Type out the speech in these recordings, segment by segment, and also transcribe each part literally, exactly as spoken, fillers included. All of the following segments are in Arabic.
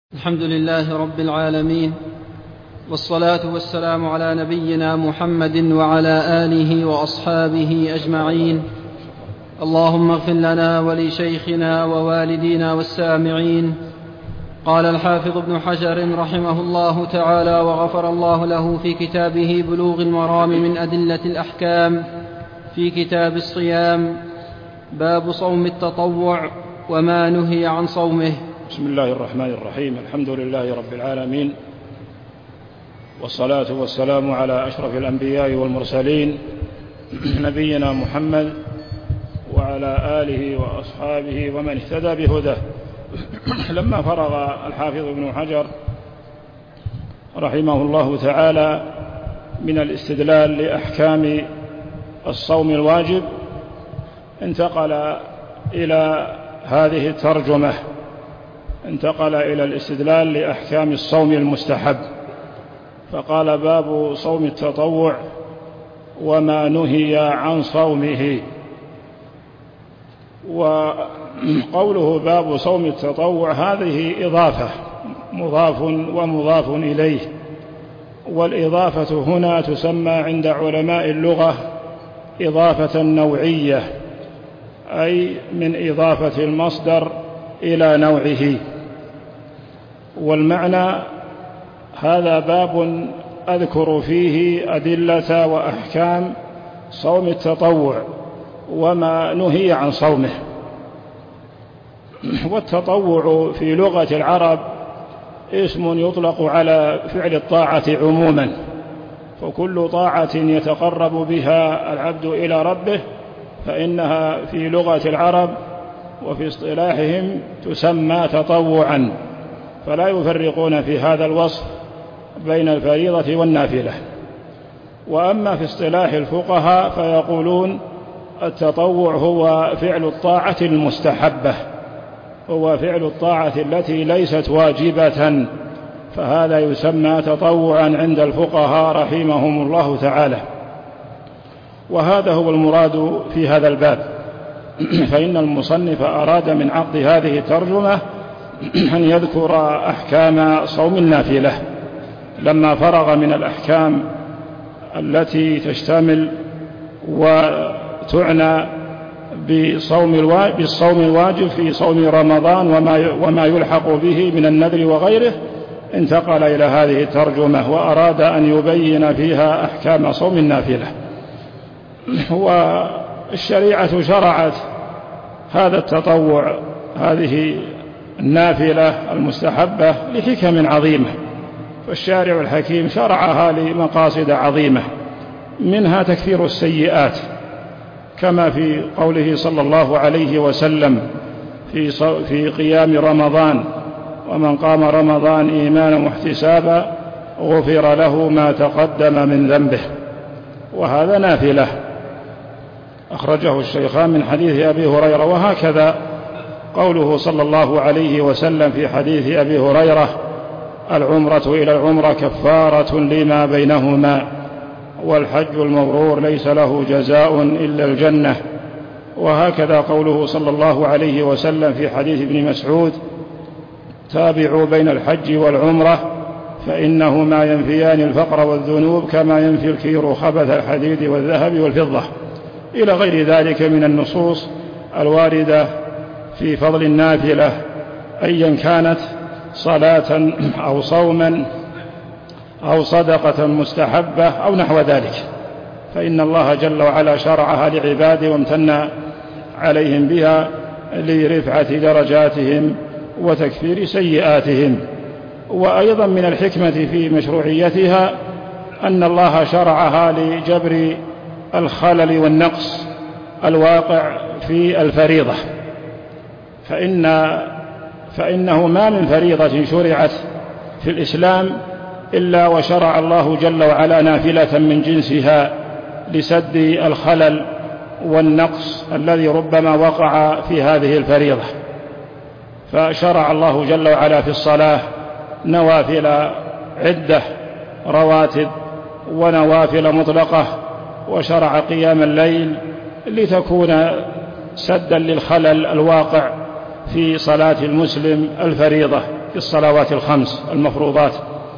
الحمد لله رب العالمين، والصلاة والسلام على نبينا محمد وعلى آله وأصحابه أجمعين. اللهم اغفر لنا ولشيخنا ووالدينا والسامعين. قال الحافظ ابن حجر رحمه الله تعالى وغفر الله له في كتابه بلوغ المرام من أدلة الأحكام في كتاب الصيام: باب صوم التطوع وما نهي عن صومه. بسم الله الرحمن الرحيم. الحمد لله رب العالمين، والصلاة والسلام على أشرف الأنبياء والمرسلين نبينا محمد وعلى آله وأصحابه ومن اهتدى بهداه. لما فرغ الحافظ ابن حجر رحمه الله تعالى من الاستدلال لأحكام الصوم الواجب، انتقل إلى هذه الترجمة، انتقل إلى الاستدلال لأحكام الصوم المستحب، فقال: باب صوم التطوع وما نهي عن صومه. وقوله باب صوم التطوع هذه إضافة، مضاف ومضاف إليه، والإضافة هنا تسمى عند علماء اللغة إضافة نوعية، أي من إضافة المصدر إلى نوعه. والمعنى: هذا باب أذكر فيه أدلة وأحكام صوم التطوع وما نهي عن صومه. والتطوع في لغة العرب اسم يطلق على فعل الطاعة عموما، فكل طاعة يتقرب بها العبد إلى ربه فإنها في لغة العرب وفي اصطلاحهم تسمى تطوعا، فلا يفرقون في هذا الوصف بين الفريضة والنافلة. وأما في اصطلاح الفقهاء فيقولون: التطوع هو فعل الطاعة المستحبة، هو فعل الطاعة التي ليست واجبة، فهذا يسمى تطوعا عند الفقهاء رحمهم الله تعالى. وهذا هو المراد في هذا الباب. فإن المصنف أراد من عقد هذه الترجمة أن يذكر أحكام صوم النافلة، لما فرغ من الأحكام التي تشتمل وتعنى بالصوم الواجب في صوم رمضان وما يلحق به من النذر وغيره، انتقل إلى هذه الترجمة وأراد أن يبين فيها أحكام صوم النافلة. والشريعة شرعت هذا التطوع، هذه النافلة المستحبة، لحكم عظيمة، فالشارع الحكيم شرعها لمقاصد عظيمة، منها تكفير السيئات، كما في قوله صلى الله عليه وسلم في في قيام رمضان: ومن قام رمضان إيمانا واحتسابا غفر له ما تقدم من ذنبه. وهذا نافلة، أخرجه الشيخان من حديث أبي هريرة. وهكذا قوله صلى الله عليه وسلم في حديث أبي هريرة: العمرة إلى العمرة كفارة لما بينهما، والحج المبرور ليس له جزاء إلا الجنة. وهكذا قوله صلى الله عليه وسلم في حديث ابن مسعود: تابعوا بين الحج والعمرة فإنهما ينفيان الفقر والذنوب كما ينفي الكير خبث الحديد والذهب والفضة، إلى غير ذلك من النصوص الواردة في فضل النافلة، أيا كانت صلاة أو صوما أو صدقة مستحبة أو نحو ذلك، فإن الله جل وعلا شرعها لعباده وامتن عليهم بها لرفعة درجاتهم وتكفير سيئاتهم. وأيضا من الحكمة في مشروعيتها أن الله شرعها لجبر الخلل والنقص الواقع في الفريضة، فإن فإنه ما من فريضة شرعت في الإسلام إلا وشرع الله جل وعلا نافلة من جنسها لسد الخلل والنقص الذي ربما وقع في هذه الفريضة. فشرع الله جل وعلا في الصلاة نوافل عدة، رواتب ونوافل مطلقة، وشرع قيام الليل لتكون سدا للخلل الواقع في صلاة المسلم الفريضة. في الصلوات الخمس المفروضات.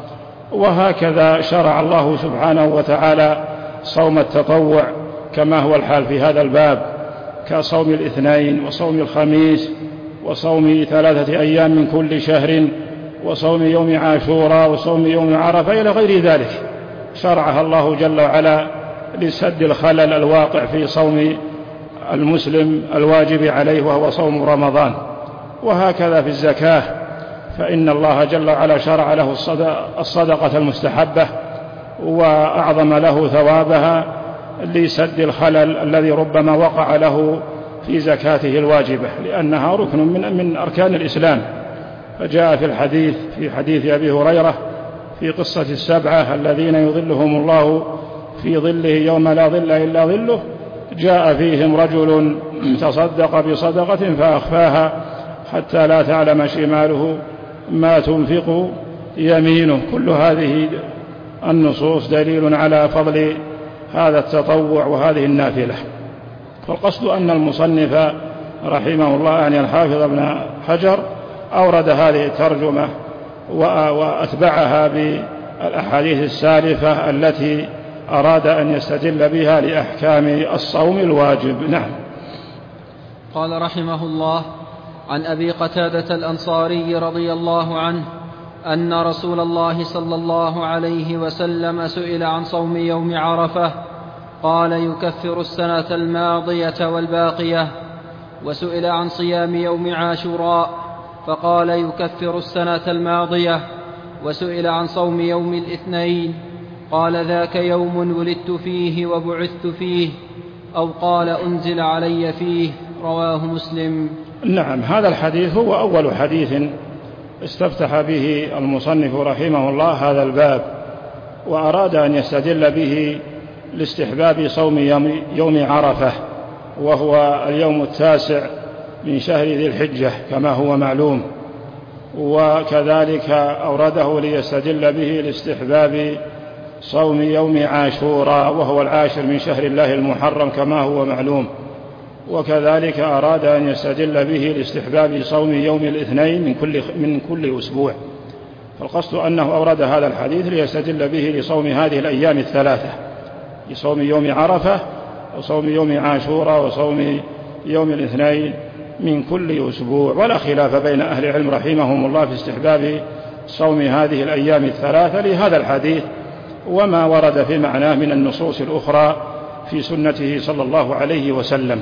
وهكذا شرع الله سبحانه وتعالى صوم التطوع كما هو الحال في هذا الباب، كصوم الاثنين وصوم الخميس وصوم ثلاثة أيام من كل شهر وصوم يوم عاشوراء وصوم يوم عرفة إلى غير ذلك، شرعها الله جل وعلا لسد الخلل الواقع في صوم المسلم الواجب عليه وهو صوم رمضان. وهكذا في الزكاة، فإن الله جل وعلا شرع له الصدقة المستحبة وأعظم له ثوابها لسد الخلل الذي ربما وقع له في زكاته الواجبة، لأنها ركن من من أركان الإسلام. فجاء في الحديث في حديث أبي هريرة في قصة السبعة الذين يظلهم الله في ظله يوم لا ظل إلا ظله، جاء فيهم رجل تصدق بصدقة فأخفاها حتى لا تعلم شماله ما تنفق يمينه. كل هذه النصوص دليل على فضل هذا التطوع وهذه النافلة. فالقصد أن المصنف رحمه الله يعني الحافظ ابن حجر أورد هذه الترجمة وأتبعها بالأحاديث السالفة التي أراد أن يستدل بها لأحكام الصوم الواجب. نعم. قال رحمه الله: عن أبي قتادة الأنصاري رضي الله عنه أن رسول الله صلى الله عليه وسلم سئل عن صوم يوم عرفة قال: يكفر السنة الماضية والباقية. وسئل عن صيام يوم عاشوراء فقال: يكفر السنة الماضية. وسئل عن صوم يوم الاثنين قال: ذاك يوم ولدت فيه وبعثت فيه، أو قال: أنزل علي فيه. رواه مسلم. نعم. هذا الحديث هو أول حديث استفتح به المصنف رحمه الله هذا الباب، وأراد أن يستدل به لاستحباب صوم يوم, يوم عرفة، وهو اليوم التاسع من شهر ذي الحجة كما هو معلوم. وكذلك أورده ليستدل به لاستحباب صوم يوم عاشوراء وهو العاشر من شهر الله المحرم كما هو معلوم. وكذلك أراد أن يستدل به لاستحباب صوم يوم الاثنين من كل, من كل أسبوع. فالقصد أنه أورد هذا الحديث ليستدل به لصوم هذه الأيام الثلاثة، لصوم يوم عرفة وصوم يوم عاشوراء وصوم يوم الاثنين من كل أسبوع. ولا خلاف بين أهل العلم رحمهم الله في استحباب صوم هذه الأيام الثلاثة لهذا الحديث وما ورد في معناه من النصوص الأخرى في سنته صلى الله عليه وسلم.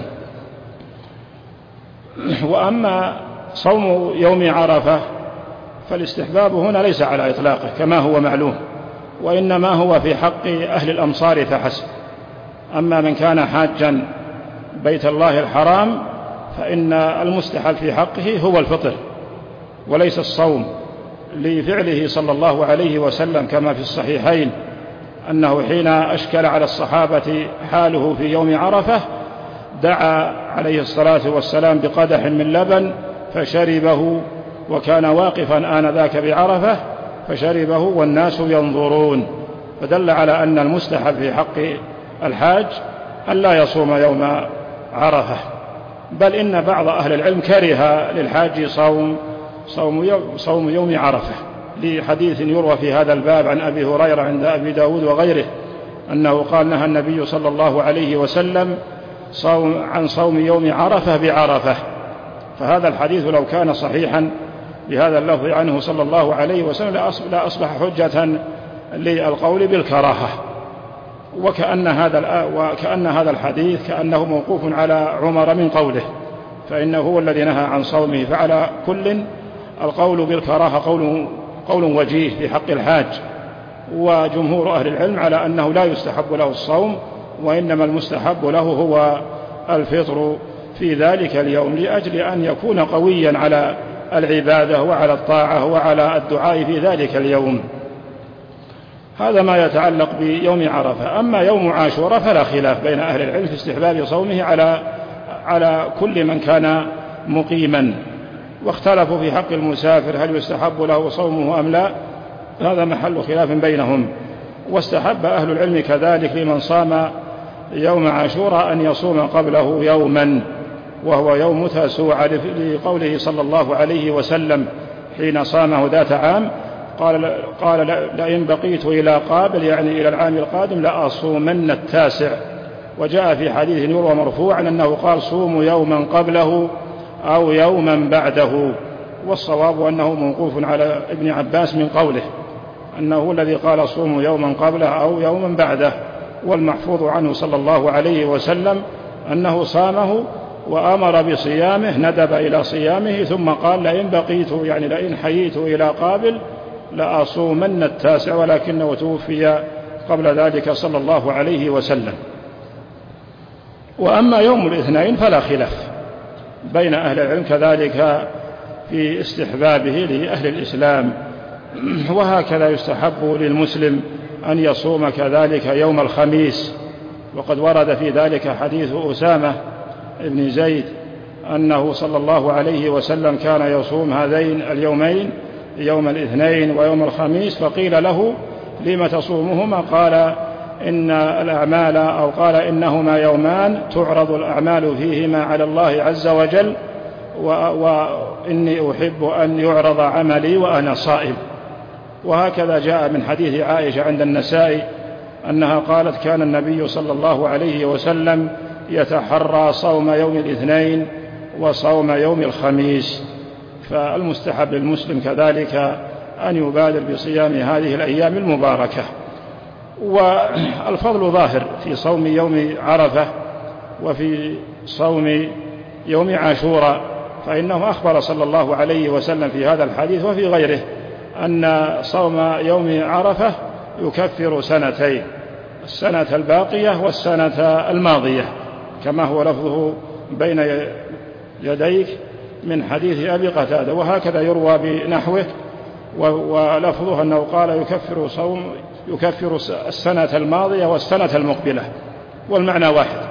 وأما صوم يوم عرفة فالاستحباب هنا ليس على إطلاقه كما هو معلوم، وإنما هو في حق أهل الأمصار فحسب. أما من كان حاجا بيت الله الحرام فإن المستحب في حقه هو الفطر وليس الصوم، لفعله صلى الله عليه وسلم كما في الصحيحين أنه حين أشكل على الصحابة حاله في يوم عرفة دعا عليه الصلاة والسلام بقدح من لبن فشربه، وكان واقفا آنذاك بعرفة فشربه والناس ينظرون، فدل على أن المستحب في حق الحاج أن لا يصوم يوم عرفة. بل إن بعض أهل العلم كره للحاج صوم صوم يوم, صوم يوم عرفة، لحديث يروى في هذا الباب عن أبي هريرة عند أبي داود وغيره أنه قال: نهى النبي صلى الله عليه وسلم صوم عن صوم يوم عرفة بعرفة. فهذا الحديث لو كان صحيحا بهذا اللفظ عنه صلى الله عليه وسلم لا أصبح حجة للقول بالكراهة. وكأن هذا وكأن هذا الحديث كأنه موقوف على عمر من قوله، فإنه هو الذي نهى عن صومه. فعلى كل القول بالكراهة قول قول وجيه في حق الحاج. وجمهور أهل العلم على أنه لا يستحب له الصوم، وإنما المستحب له هو الفطر في ذلك اليوم لأجل أن يكون قويا على العبادة وعلى الطاعة وعلى الدعاء في ذلك اليوم. هذا ما يتعلق بيوم عرفة. أما يوم عاشوراء فلا خلاف بين أهل العلم في استحباب صومه على على كل من كان مقيما، واختلفوا في حق المسافر هل يستحب له صومه أم لا، هذا محل خلاف بينهم. واستحب أهل العلم كذلك لمن صام يوم عاشوراء أن يصوم قبله يوما وهو يوم تاسوع، لقوله صلى الله عليه وسلم حين صامه ذات عام قال, قال لئن بقيت إلى قابل يعني إلى العام القادم لأصومن التاسع. وجاء في حديث يروى مرفوعا أنه قال صوموا يوما قبله أو يوما بعده، والصواب أنه موقوف على ابن عباس من قوله أنه الذي قال صوموا يوما قبله أو يوما بعده، والمحفوظ عنه صلى الله عليه وسلم أنه صامه وأمر بصيامه، ندب إلى صيامه ثم قال لئن بقيت يعني لئن حييت إلى قابل لأصومن التاسع، ولكنه توفي قبل ذلك صلى الله عليه وسلم. وأما يوم الاثنين فلا خلاف بين أهل العلم كذلك في استحبابه لأهل الإسلام، وهكذا يستحب للمسلم أن يصوم كذلك يوم الخميس، وقد ورد في ذلك حديث أسامة بن زيد أنه صلى الله عليه وسلم كان يصوم هذين اليومين يوم الاثنين ويوم الخميس، فقيل له لم تصومهما؟ قال إن الأعمال أو قال إنهما يومان تعرض الأعمال فيهما على الله عز وجل، وإني أحب أن يعرض عملي وأنا صائم. وهكذا جاء من حديث عائشة عند النسائي أنها قالت كان النبي صلى الله عليه وسلم يتحرى صوم يوم الاثنين وصوم يوم الخميس. فالمستحب للمسلم كذلك أن يبادر بصيام هذه الأيام المباركة. والفضل ظاهر في صوم يوم عرفة وفي صوم يوم عاشوراء، فإنه أخبر صلى الله عليه وسلم في هذا الحديث وفي غيره أن صوم يوم عرفة يكفر سنتين، السنة الباقية والسنة الماضية، كما هو لفظه بين يديك من حديث أبي قتادة. وهكذا يروى بنحوه ولفظه أنه قال يكفر صوم يكفر السنة الماضية والسنة المقبلة، والمعنى واحد.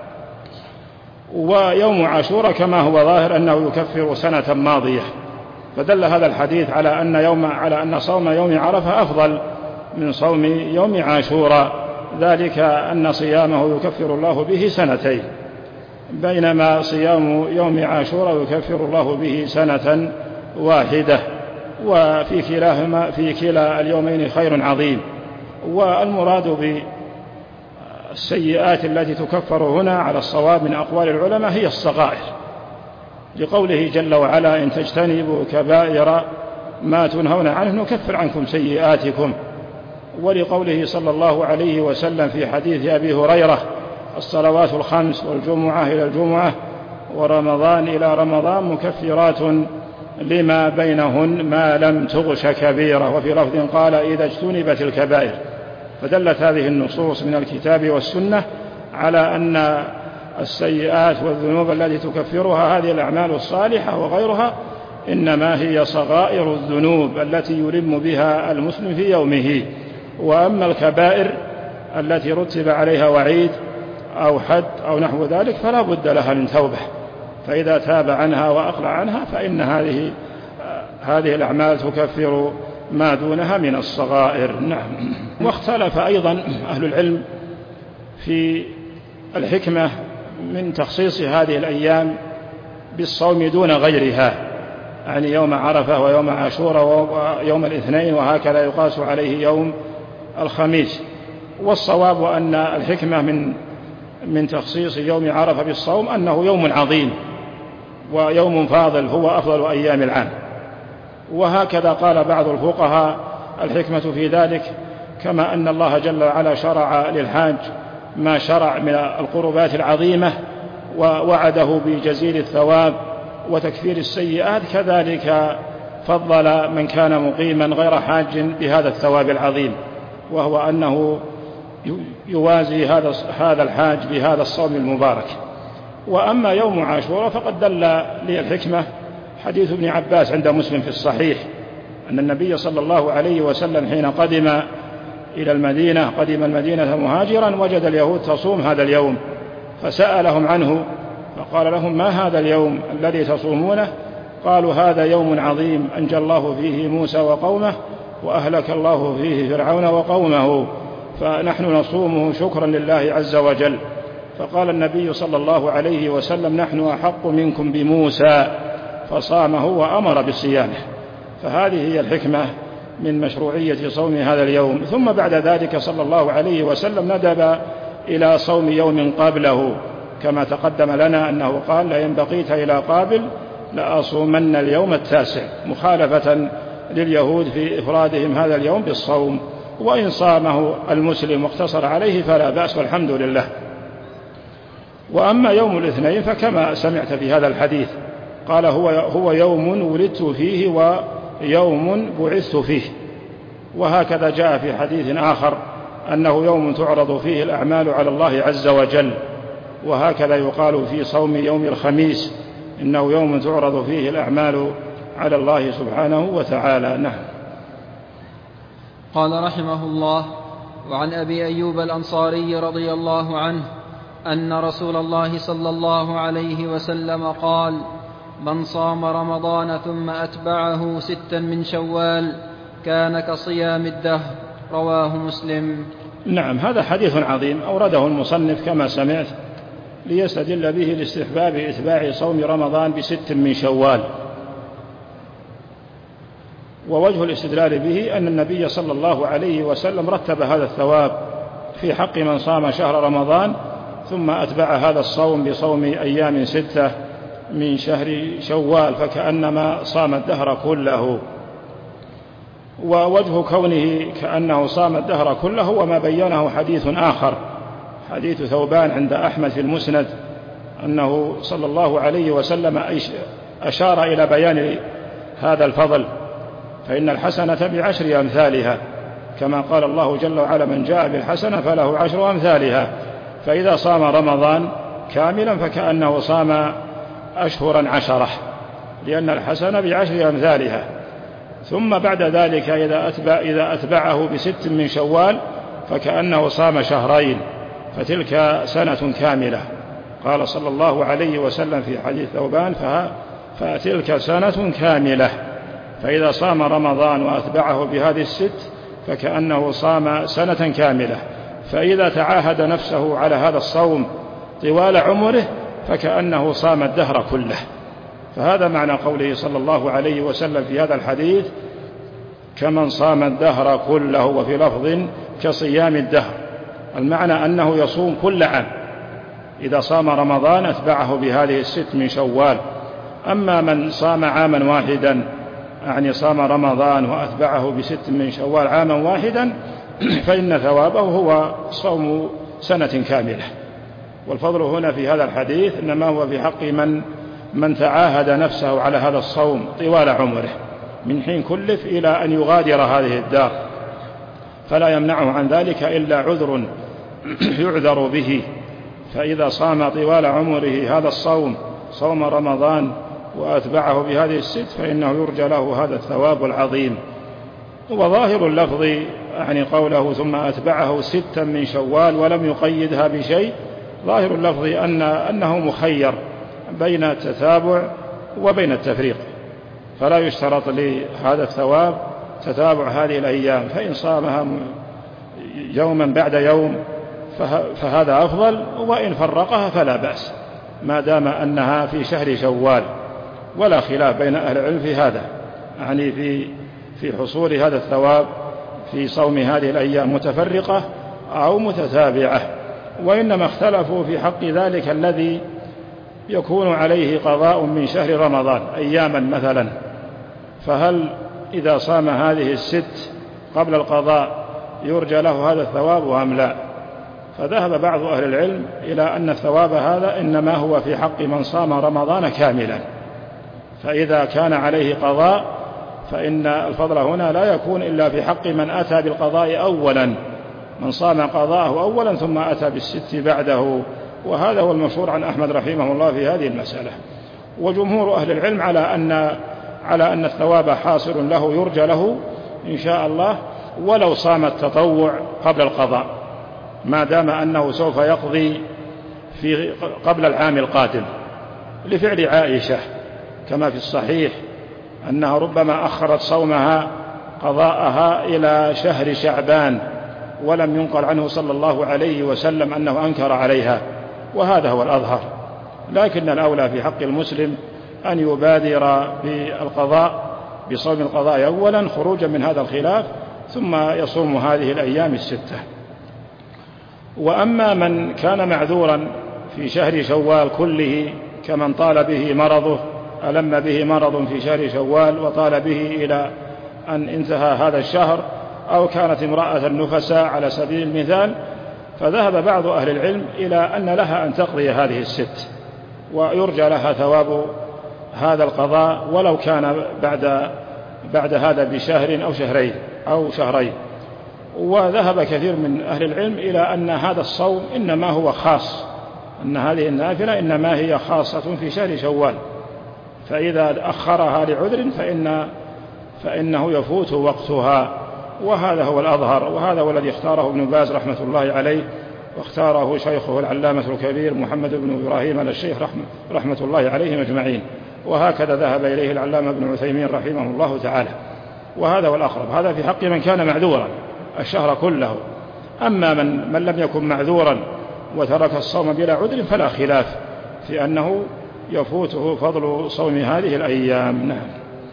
ويوم عاشوراء كما هو ظاهر أنه يكفر سنة ماضية، فدل هذا الحديث على أن يوم على أن صوم يوم عرفة أفضل من صوم يوم عاشوراء، ذلك أن صيامه يكفر الله به سنتين، بينما صيام يوم عاشوراء يكفر الله به سنة واحدة، وفي كلاهما في كلا اليومين خير عظيم. والمراد بالسيئات التي تكفر هنا على الصواب من أقوال العلماء هي الصغائر، لقوله جل وعلا إن تجتنبوا كبائر ما تنهون عنه نكفر عنكم سيئاتكم، ولقوله صلى الله عليه وسلم في حديث أبي هريرة الصلوات الخمس والجمعة إلى الجمعة ورمضان إلى رمضان مكفرات لما بينهن ما لم تغش كبيرة، وفي لفظ قال إذا اجتنبت الكبائر. فدلت هذه النصوص من الكتاب والسنة على أن السيئات والذنوب التي تكفرها هذه الأعمال الصالحة وغيرها إنما هي صغائر الذنوب التي يلم بها المسلم في يومه. وأما الكبائر التي رتب عليها وعيد أو حد أو نحو ذلك فلا بد لها من توبة، فإذا تاب عنها وأقلع عنها فإن هذه هذه الأعمال تكفر ما دونها من الصغائر. نعم. واختلف أيضا أهل العلم في الحكمة من تخصيص هذه الأيام بالصوم دون غيرها، يعني يوم عرفة ويوم عاشوراء ويوم الاثنين، وهكذا يقاس عليه يوم الخميس. والصواب أن الحكمة من من تخصيص يوم عرفة بالصوم أنه يوم عظيم ويوم فاضل هو أفضل أيام العام. وهكذا قال بعض الفقهاء الحكمة في ذلك كما أن الله جل وعلا شرع للحاج ما شرع من القربات العظيمة ووعده بجزيل الثواب وتكفير السيئات، كذلك فضل من كان مقيما غير حاج بهذا الثواب العظيم، وهو أنه يوازي هذا هذا الحاج بهذا الصوم المبارك. وأما يوم عاشوراء فقد دل للحكمة حديث ابن عباس عند مسلم في الصحيح أن النبي صلى الله عليه وسلم حين قدم إلى المدينة قدم المدينة مهاجرا وجد اليهود تصوم هذا اليوم، فسألهم عنه فقال لهم ما هذا اليوم الذي تصومونه؟ قالوا هذا يوم عظيم أنجى الله فيه موسى وقومه وأهلك الله فيه فرعون وقومه، فنحن نصومه شكرا لله عز وجل. فقال النبي صلى الله عليه وسلم نحن أحق منكم بموسى، فصامه وأمر بصيامه. فهذه هي الحكمة من مشروعية صوم هذا اليوم. ثم بعد ذلك صلى الله عليه وسلم ندب إلى صوم يوم قبله، كما تقدم لنا أنه قال: لئن بقيت إلى قابل لأصومن اليوم التاسع، مخالفة لليهود في إفرادهم هذا اليوم بالصوم. وإن صامه المسلم واقتصر عليه فلا بأس والحمد لله. وأما يوم الاثنين فكما سمعت في هذا الحديث قال: هو, هو يوم ولدت فيه ويوم بعثت فيه. وهكذا جاء في حديث آخر أنه يوم تعرض فيه الأعمال على الله عز وجل. وهكذا يقال في صوم يوم الخميس: إنه يوم تعرض فيه الأعمال على الله سبحانه وتعالى. نعم. قال رحمه الله: وعن أبي أيوب الأنصاري رضي الله عنه أن رسول الله صلى الله عليه وسلم قال: من صام رمضان ثم أتبعه ستا من شوال كان كصيام الدهر. رواه مسلم. نعم، هذا حديث عظيم أورده المصنف كما سمعت ليستدل به لاستحباب إتباع صوم رمضان بست من شوال. ووجه الاستدلال به أن النبي صلى الله عليه وسلم رتب هذا الثواب في حق من صام شهر رمضان ثم أتبع هذا الصوم بصوم أيام ستة من شهر شوال، فكأنما صام الدهر كله. ووجه كونه كأنه صام الدهر كله وما بينه حديث آخر، حديث ثوبان عند أحمد في المسند، أنه صلى الله عليه وسلم أشار إلى بيان هذا الفضل، فإن الحسنة بعشر أمثالها، كما قال الله جل وعلا: من جاء بالحسنة فله عشر أمثالها. فإذا صام رمضان كاملا فكأنه صام أشهرا عشرة، لأن الحسنة بعشر أمثالها. ثم بعد ذلك إذا, أتبع إذا أتبعه بست من شوال فكأنه صام شهرين، فتلك سنة كاملة. قال صلى الله عليه وسلم في حديث ثوبان: فتلك سنة كاملة. فإذا صام رمضان وأتبعه بهذه الست فكأنه صام سنة كاملة. فإذا تعاهد نفسه على هذا الصوم طوال عمره فكأنه صام الدهر كله. فهذا معنى قوله صلى الله عليه وسلم في هذا الحديث: كمن صام الدهر كله، وفي لفظ كصيام الدهر. المعنى أنه يصوم كل عام، إذا صام رمضان أتبعه بهذه الست من شوال. أما من صام عاما واحدا، يعني صام رمضان وأتبعه بست من شوال عاما واحدا، فإن ثوابه هو صوم سنة كاملة. والفضل هنا في هذا الحديث إنما هو في حق من من تعاهد نفسه على هذا الصوم طوال عمره، من حين كلف إلى أن يغادر هذه الدار، فلا يمنعه عن ذلك إلا عذر يعذر به. فإذا صام طوال عمره هذا الصوم، صوم رمضان، وأتبعه بهذه الست، فإنه يرجى له هذا الثواب العظيم. وظاهر اللفظ يعني قوله ثم أتبعه ستا من شوال ولم يقيدها بشيء، ظاهر اللفظ أن أنه مخير بين التتابع وبين التفريق، فلا يشترط لهذا الثواب تتابع هذه الأيام، فإن صامها يوما بعد يوم فهذا أفضل، وإن فرقها فلا بأس، ما دام أنها في شهر شوال. ولا خلاف بين أهل العلم في هذا، يعني في في حصول هذا الثواب في صوم هذه الأيام متفرقة أو متتابعة. وإنما اختلفوا في حق ذلك الذي يكون عليه قضاء من شهر رمضان أياما مثلا، فهل إذا صام هذه الست قبل القضاء يرجى له هذا الثواب أم لا؟ فذهب بعض أهل العلم إلى أن الثواب هذا إنما هو في حق من صام رمضان كاملا، فإذا كان عليه قضاء فإن الفضل هنا لا يكون إلا في حق من أتى بالقضاء أولا، من صام قضاءه أولا ثم أتى بالست بعده. وهذا هو المشهور عن أحمد رحمه الله في هذه المسألة. وجمهور أهل العلم على أن على أن الثواب حاصل له، يرجى له إن شاء الله ولو صام التطوع قبل القضاء، ما دام أنه سوف يقضي في قبل العام القادم، لفعل عائشة كما في الصحيح أنها ربما أخرت صومها قضاءها إلى شهر شعبان، ولم ينقل عنه صلى الله عليه وسلم أنه أنكر عليها، وهذا هو الأظهر. لكن الأولى في حق المسلم أن يبادر بالقضاء بصوم القضاء أولا خروجا من هذا الخلاف، ثم يصوم هذه الأيام الستة. وأما من كان معذورا في شهر شوال كله كمن طال به مرضه، ألم به مرض في شهر شوال وطال به إلى أن انتهى هذا الشهر، أو كانت امرأة نفساء على سبيل المثال، فذهب بعض أهل العلم إلى أن لها أن تقضي هذه الست، ويرجى لها ثواب هذا القضاء ولو كان بعد بعد هذا بشهر أو شهرين أو شهرين. وذهب كثير من أهل العلم إلى أن هذا الصوم إنما هو خاص، أن هذه النافلة إنما هي خاصة في شهر شوال، فإذا أخرها لعذر فإن فإنه يفوت وقتها، وهذا هو الأظهر، وهذا هو الذي اختاره ابن باز رحمة الله عليه، واختاره شيخه العلامة الكبير محمد بن إبراهيم آل الشيخ رحمة الله عليهم أجمعين، وهكذا ذهب إليه العلامة ابن عثيمين رحمه الله تعالى، وهذا هو الأقرب. هذا في حق من كان معذورا الشهر كله. أما من, من لم يكن معذورا وترك الصوم بلا عذر فلا خلاف في أنه يفوته فضل صوم هذه الأيام. نعم.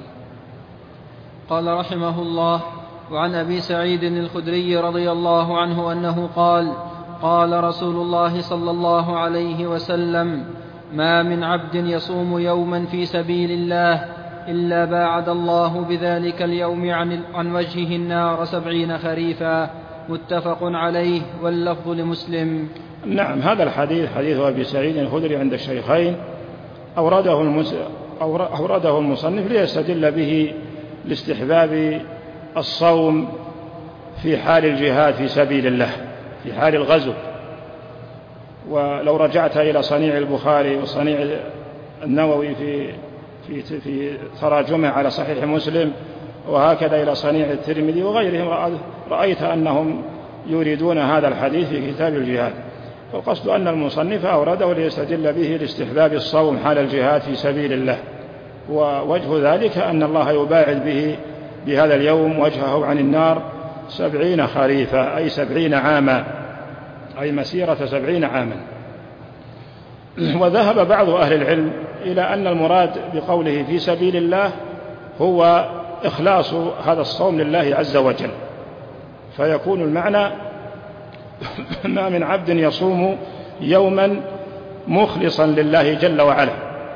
قال رحمه الله: وعن أبي سعيد الخدري رضي الله عنه أنه قال: قال رسول الله صلى الله عليه وسلم: ما من عبد يصوم يوما في سبيل الله إلا باعد الله بذلك اليوم عن, عن وجهه النار سبعين خريفا. متفق عليه، واللفظ لمسلم. نعم. هذا الحديث حديث أبي سعيد الخدري عند الشيخين، أورده, المس... أورده المصنف ليستدل به لاستحباب الصوم في حال الجهاد في سبيل الله، في حال الغزو. ولو رجعت إلى صنيع البخاري وصنيع النووي في في في تراجمه على صحيح مسلم، وهكذا إلى صنيع الترمذي وغيرهم، رأيت أنهم يريدون هذا الحديث في كتاب الجهاد. فالقصد أن المصنف أورده ليستدل به لاستحباب الصوم حال الجهاد في سبيل الله، ووجه ذلك أن الله يباعد به بهذا اليوم وجهه عن النار سبعين خريفا، أي سبعين عاما، أي مسيرة سبعين عاما. وذهب بعض أهل العلم إلى أن المراد بقوله في سبيل الله هو إخلاص هذا الصوم لله عز وجل، فيكون المعنى: ما من عبد يصوم يوما مخلصا لله جل وعلا،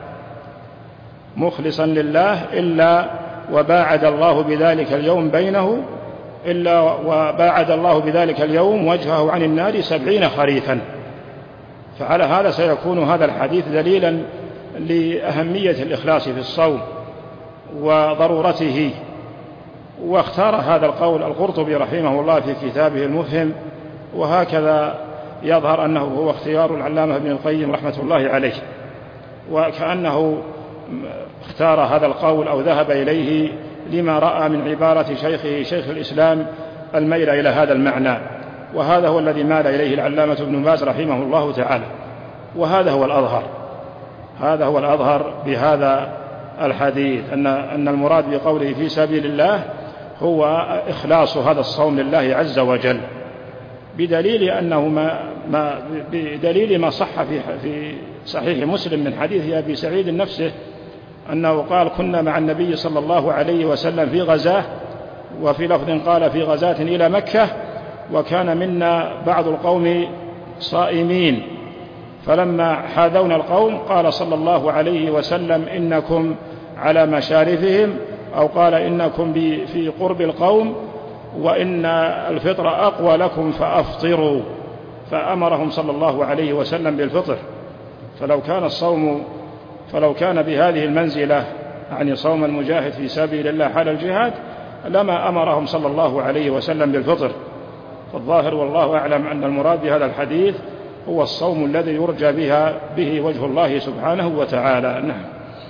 مخلصا لله، إلا وباعد الله بذلك اليوم بينه إلا وباعد الله بذلك اليوم وجهه عن النار سبعين خريفا. فعلى هذا سيكون هذا الحديث دليلا لأهمية الإخلاص في الصوم وضرورته. واختار هذا القول القرطبي رحمه الله في كتابه المفهم، وهكذا يظهر أنه هو اختيار العلامة ابن القيم رحمة الله عليه، وكأنه اختار هذا القول أو ذهب إليه لما رأى من عبارة شيخه شيخ الإسلام الميل إلى هذا المعنى، وهذا هو الذي مال إليه العلامة ابن باز رحمه الله تعالى، وهذا هو الأظهر. هذا هو الأظهر بهذا الحديث، أن أن المراد بقوله في سبيل الله هو إخلاص هذا الصوم لله عز وجل، بدليل أنه ما ما بدليل ما صح في في صحيح مسلم من حديث أبي سعيد نفسه أنه قال: كنا مع النبي صلى الله عليه وسلم في غزاة، وفي لفظ قال في غزاة إلى مكة، وكان منا بعض القوم صائمين، فلما حاذونا القوم قال صلى الله عليه وسلم: إنكم على مشارفهم، أو قال: إنكم في قرب القوم، وإن الفطر أقوى لكم فأفطروا، فأمرهم صلى الله عليه وسلم بالفطر. فلو كان الصوم فلو كان بهذه المنزلة، يعني صوم المجاهد في سبيل الله حال الجهاد، لما أمرهم صلى الله عليه وسلم بالفطر. فالظاهر والله أعلم أن المراد بهذا الحديث هو الصوم الذي يرجى بها به وجه الله سبحانه وتعالى. نعم.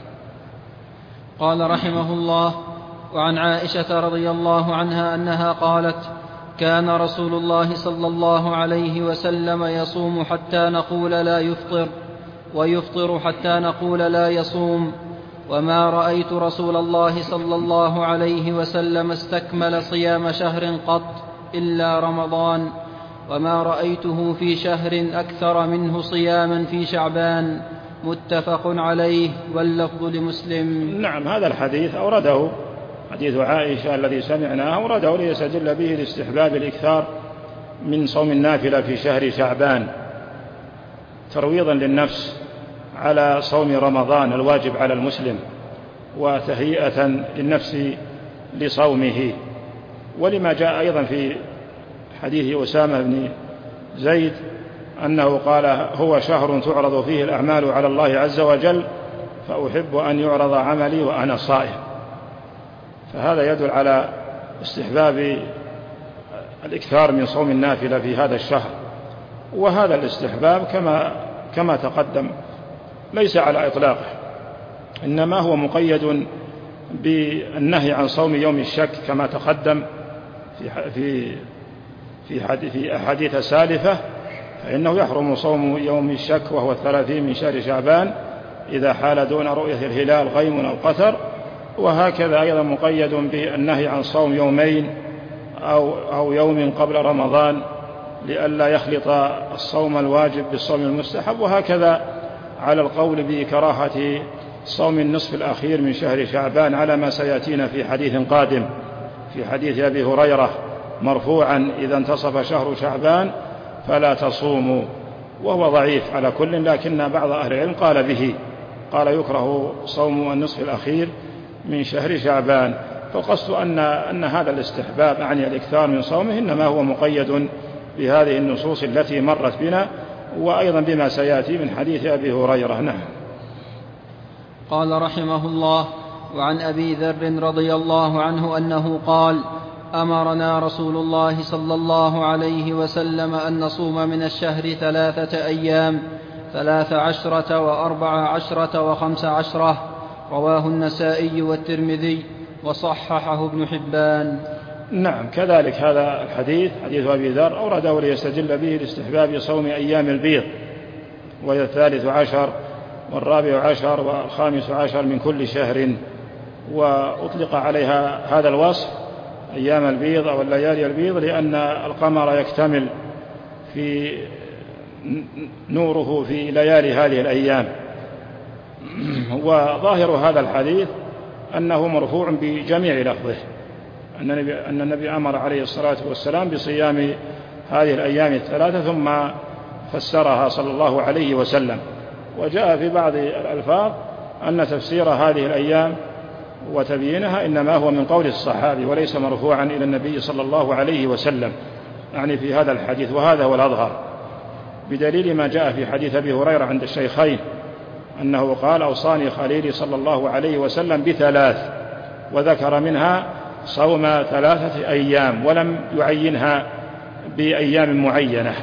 قال رحمه الله: وعن عائشة رضي الله عنها أنها قالت: كان رسول الله صلى الله عليه وسلم يصوم حتى نقول لا يفطر، ويفطر حتى نقول لا يصوم، وما رأيت رسول الله صلى الله عليه وسلم استكمل صيام شهر قط إلا رمضان، وما رأيته في شهر أكثر منه صياما في شعبان. متفق عليه، واللفظ لمسلم. نعم. هذا الحديث أورده حديث عائشة الذي سمعناه أورده ليستدل به لاستحباب الإكثار من صوم النافلة في شهر شعبان ترويضا للنفس على صوم رمضان الواجب على المسلم وتهيئة للنفس لصومه. ولما جاء أيضا في حديث أسامة بن زيد أنه قال هو شهر تعرض فيه الأعمال على الله عز وجل فأحب أن يعرض عملي وأنا صائم. فهذا يدل على استحباب الإكثار من صوم النافلة في هذا الشهر. وهذا الاستحباب كما كما تقدم ليس على إطلاقه، إنما هو مقيد بالنهي عن صوم يوم الشك كما تقدم في في في أحاديث سالفة، فإنه يحرم صوم يوم الشك وهو الثلاثين من شهر شعبان إذا حال دون رؤية الهلال غيم أو قتر. وهكذا أيضا مقيد بالنهي عن صوم يومين أو, أو يوم قبل رمضان لئلا يخلط الصوم الواجب بالصوم المستحب. وهكذا على القول بكراهة صوم النصف الأخير من شهر شعبان على ما سيأتينا في حديث قادم في حديث أبي هريرة مرفوعا إذا انتصف شهر شعبان فلا تصوموا، وهو ضعيف على كل، لكن بعض أهل العلم قال به، قال يكره صوم النصف الأخير من شهر شعبان. فقصد أن, أن هذا الاستحباب يعني الإكثار من صومه إنما هو مقيد بهذه النصوص التي مرت بنا وأيضا بما سيأتي من حديث أبي هريرة. نعم. قال رحمه الله: وعن أبي ذر رضي الله عنه أنه قال: أمرنا رسول الله صلى الله عليه وسلم أن نصوم من الشهر ثلاثة أيام، ثلاث عشرة وأربع عشرة وخمس عشرة. رواه النسائي والترمذي وصححه ابن حبان. نعم، كذلك هذا الحديث حديث أبي ذر أورده ليستدل به لاستحباب صوم أيام البيض، وهي الثالث عشر والرابع عشر والخامس عشر من كل شهر، وأطلق عليها هذا الوصف أيام البيض أو الليالي البيض لأن القمر يكتمل في نوره في ليالي هذه الأيام. وظاهر هذا الحديث أنه مرفوع بجميع لفظه، أن النبي أمر عليه الصلاة والسلام بصيام هذه الأيام الثلاثة ثم فسرها صلى الله عليه وسلم. وجاء في بعض الألفاظ أن تفسير هذه الأيام وتبيينها إنما هو من قول الصحابي وليس مرفوعا إلى النبي صلى الله عليه وسلم، يعني في هذا الحديث، وهذا هو الأظهر بدليل ما جاء في حديث أبي هريرة عند الشيخين أنه قال: أوصاني خليلي صلى الله عليه وسلم بثلاث، وذكر منها صوم ثلاثة أيام ولم يعينها بأيام معينة.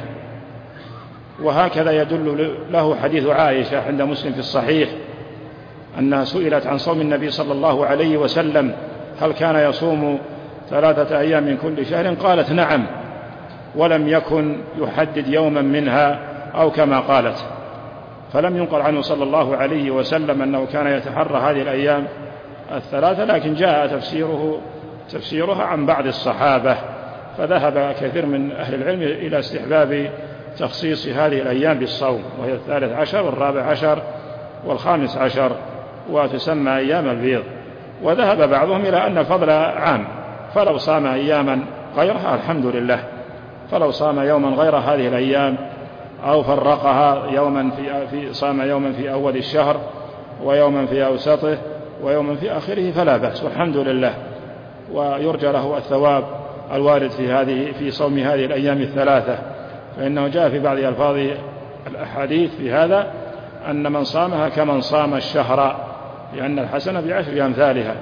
وهكذا يدل له حديث عائشة عند مسلم في الصحيح أنها سئلت عن صوم النبي صلى الله عليه وسلم هل كان يصوم ثلاثة أيام من كل شهر؟ قالت: نعم، ولم يكن يحدد يوما منها أو كما قالت. فلم ينقل عنه صلى الله عليه وسلم أنه كان يتحرى هذه الأيام الثلاثة، لكن جاء تفسيره تفسيرها عن بعض الصحابة، فذهب كثير من أهل العلم إلى استحباب تخصيص هذه الأيام بالصوم، وهي الثالث عشر والرابع عشر والخامس عشر، وتسمى أيام البيض. وذهب بعضهم إلى أن الفضل عام، فلو صام أياما غيرها الحمد لله، فلو صام يوما غير هذه الأيام أو فرقها يوما في, في صام يوما في أول الشهر ويوما في أوسطه ويوما في آخره فلا بأس والحمد لله، ويرجى له الثواب الوارد في هذه في صوم هذه الأيام الثلاثة. فإنه جاء في بعض ألفاظ الأحاديث في هذا أن من صامها كمن صام الشهر، لأن الحسنة بعشر أمثالها.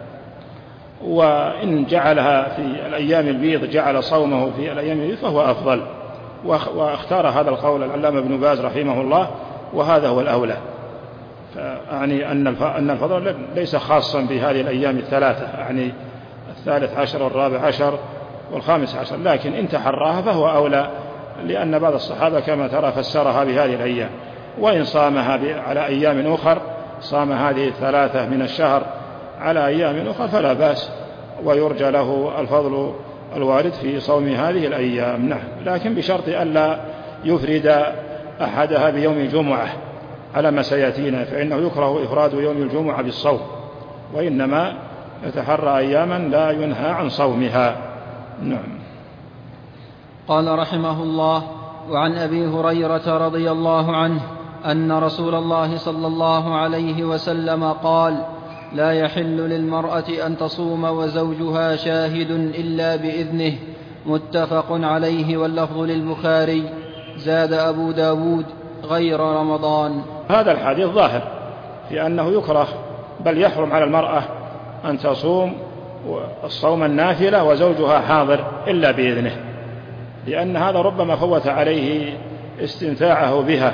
وإن جعلها في الأيام البيض جعل صومه في الأيام البيض فهو أفضل، واختار هذا القول العلامة ابن باز رحمه الله، وهذا هو الأولى. يعني أن الفضل ليس خاصا بهذه الأيام الثلاثة، يعني الثالث عشر والرابع عشر والخامس عشر، لكن إن تحراها فهو أولى، لأن بعض الصحابة كما ترى فسرها بهذه الأيام. وإن صامها على أيام أخر، صام هذه الثلاثة من الشهر على أيام أخرى فلا بأس، ويرجى له الفضل الوارد في صوم هذه الأيام. نعم، لكن بشرط ألا يفرد أحدها بيوم الجمعة على ما سيأتينا، فإنه يكره إفراد يوم الجمعة بالصوم، وإنما يتحرى أياما لا ينهى عن صومها. نعم. قال رحمه الله: وعن أبي هريرة رضي الله عنه أن رسول الله صلى الله عليه وسلم قال: لا يحل للمرأة أن تصوم وزوجها شاهد إلا بإذنه. متفق عليه، واللفظ للبخاري. زاد أبو داود: غير رمضان. هذا الحديث ظاهر في أنه يكره بل يحرم على المرأة أن تصوم الصوم النافلة وزوجها حاضر إلا بإذنه، لأن هذا ربما فوت عليه استمتاعه بها،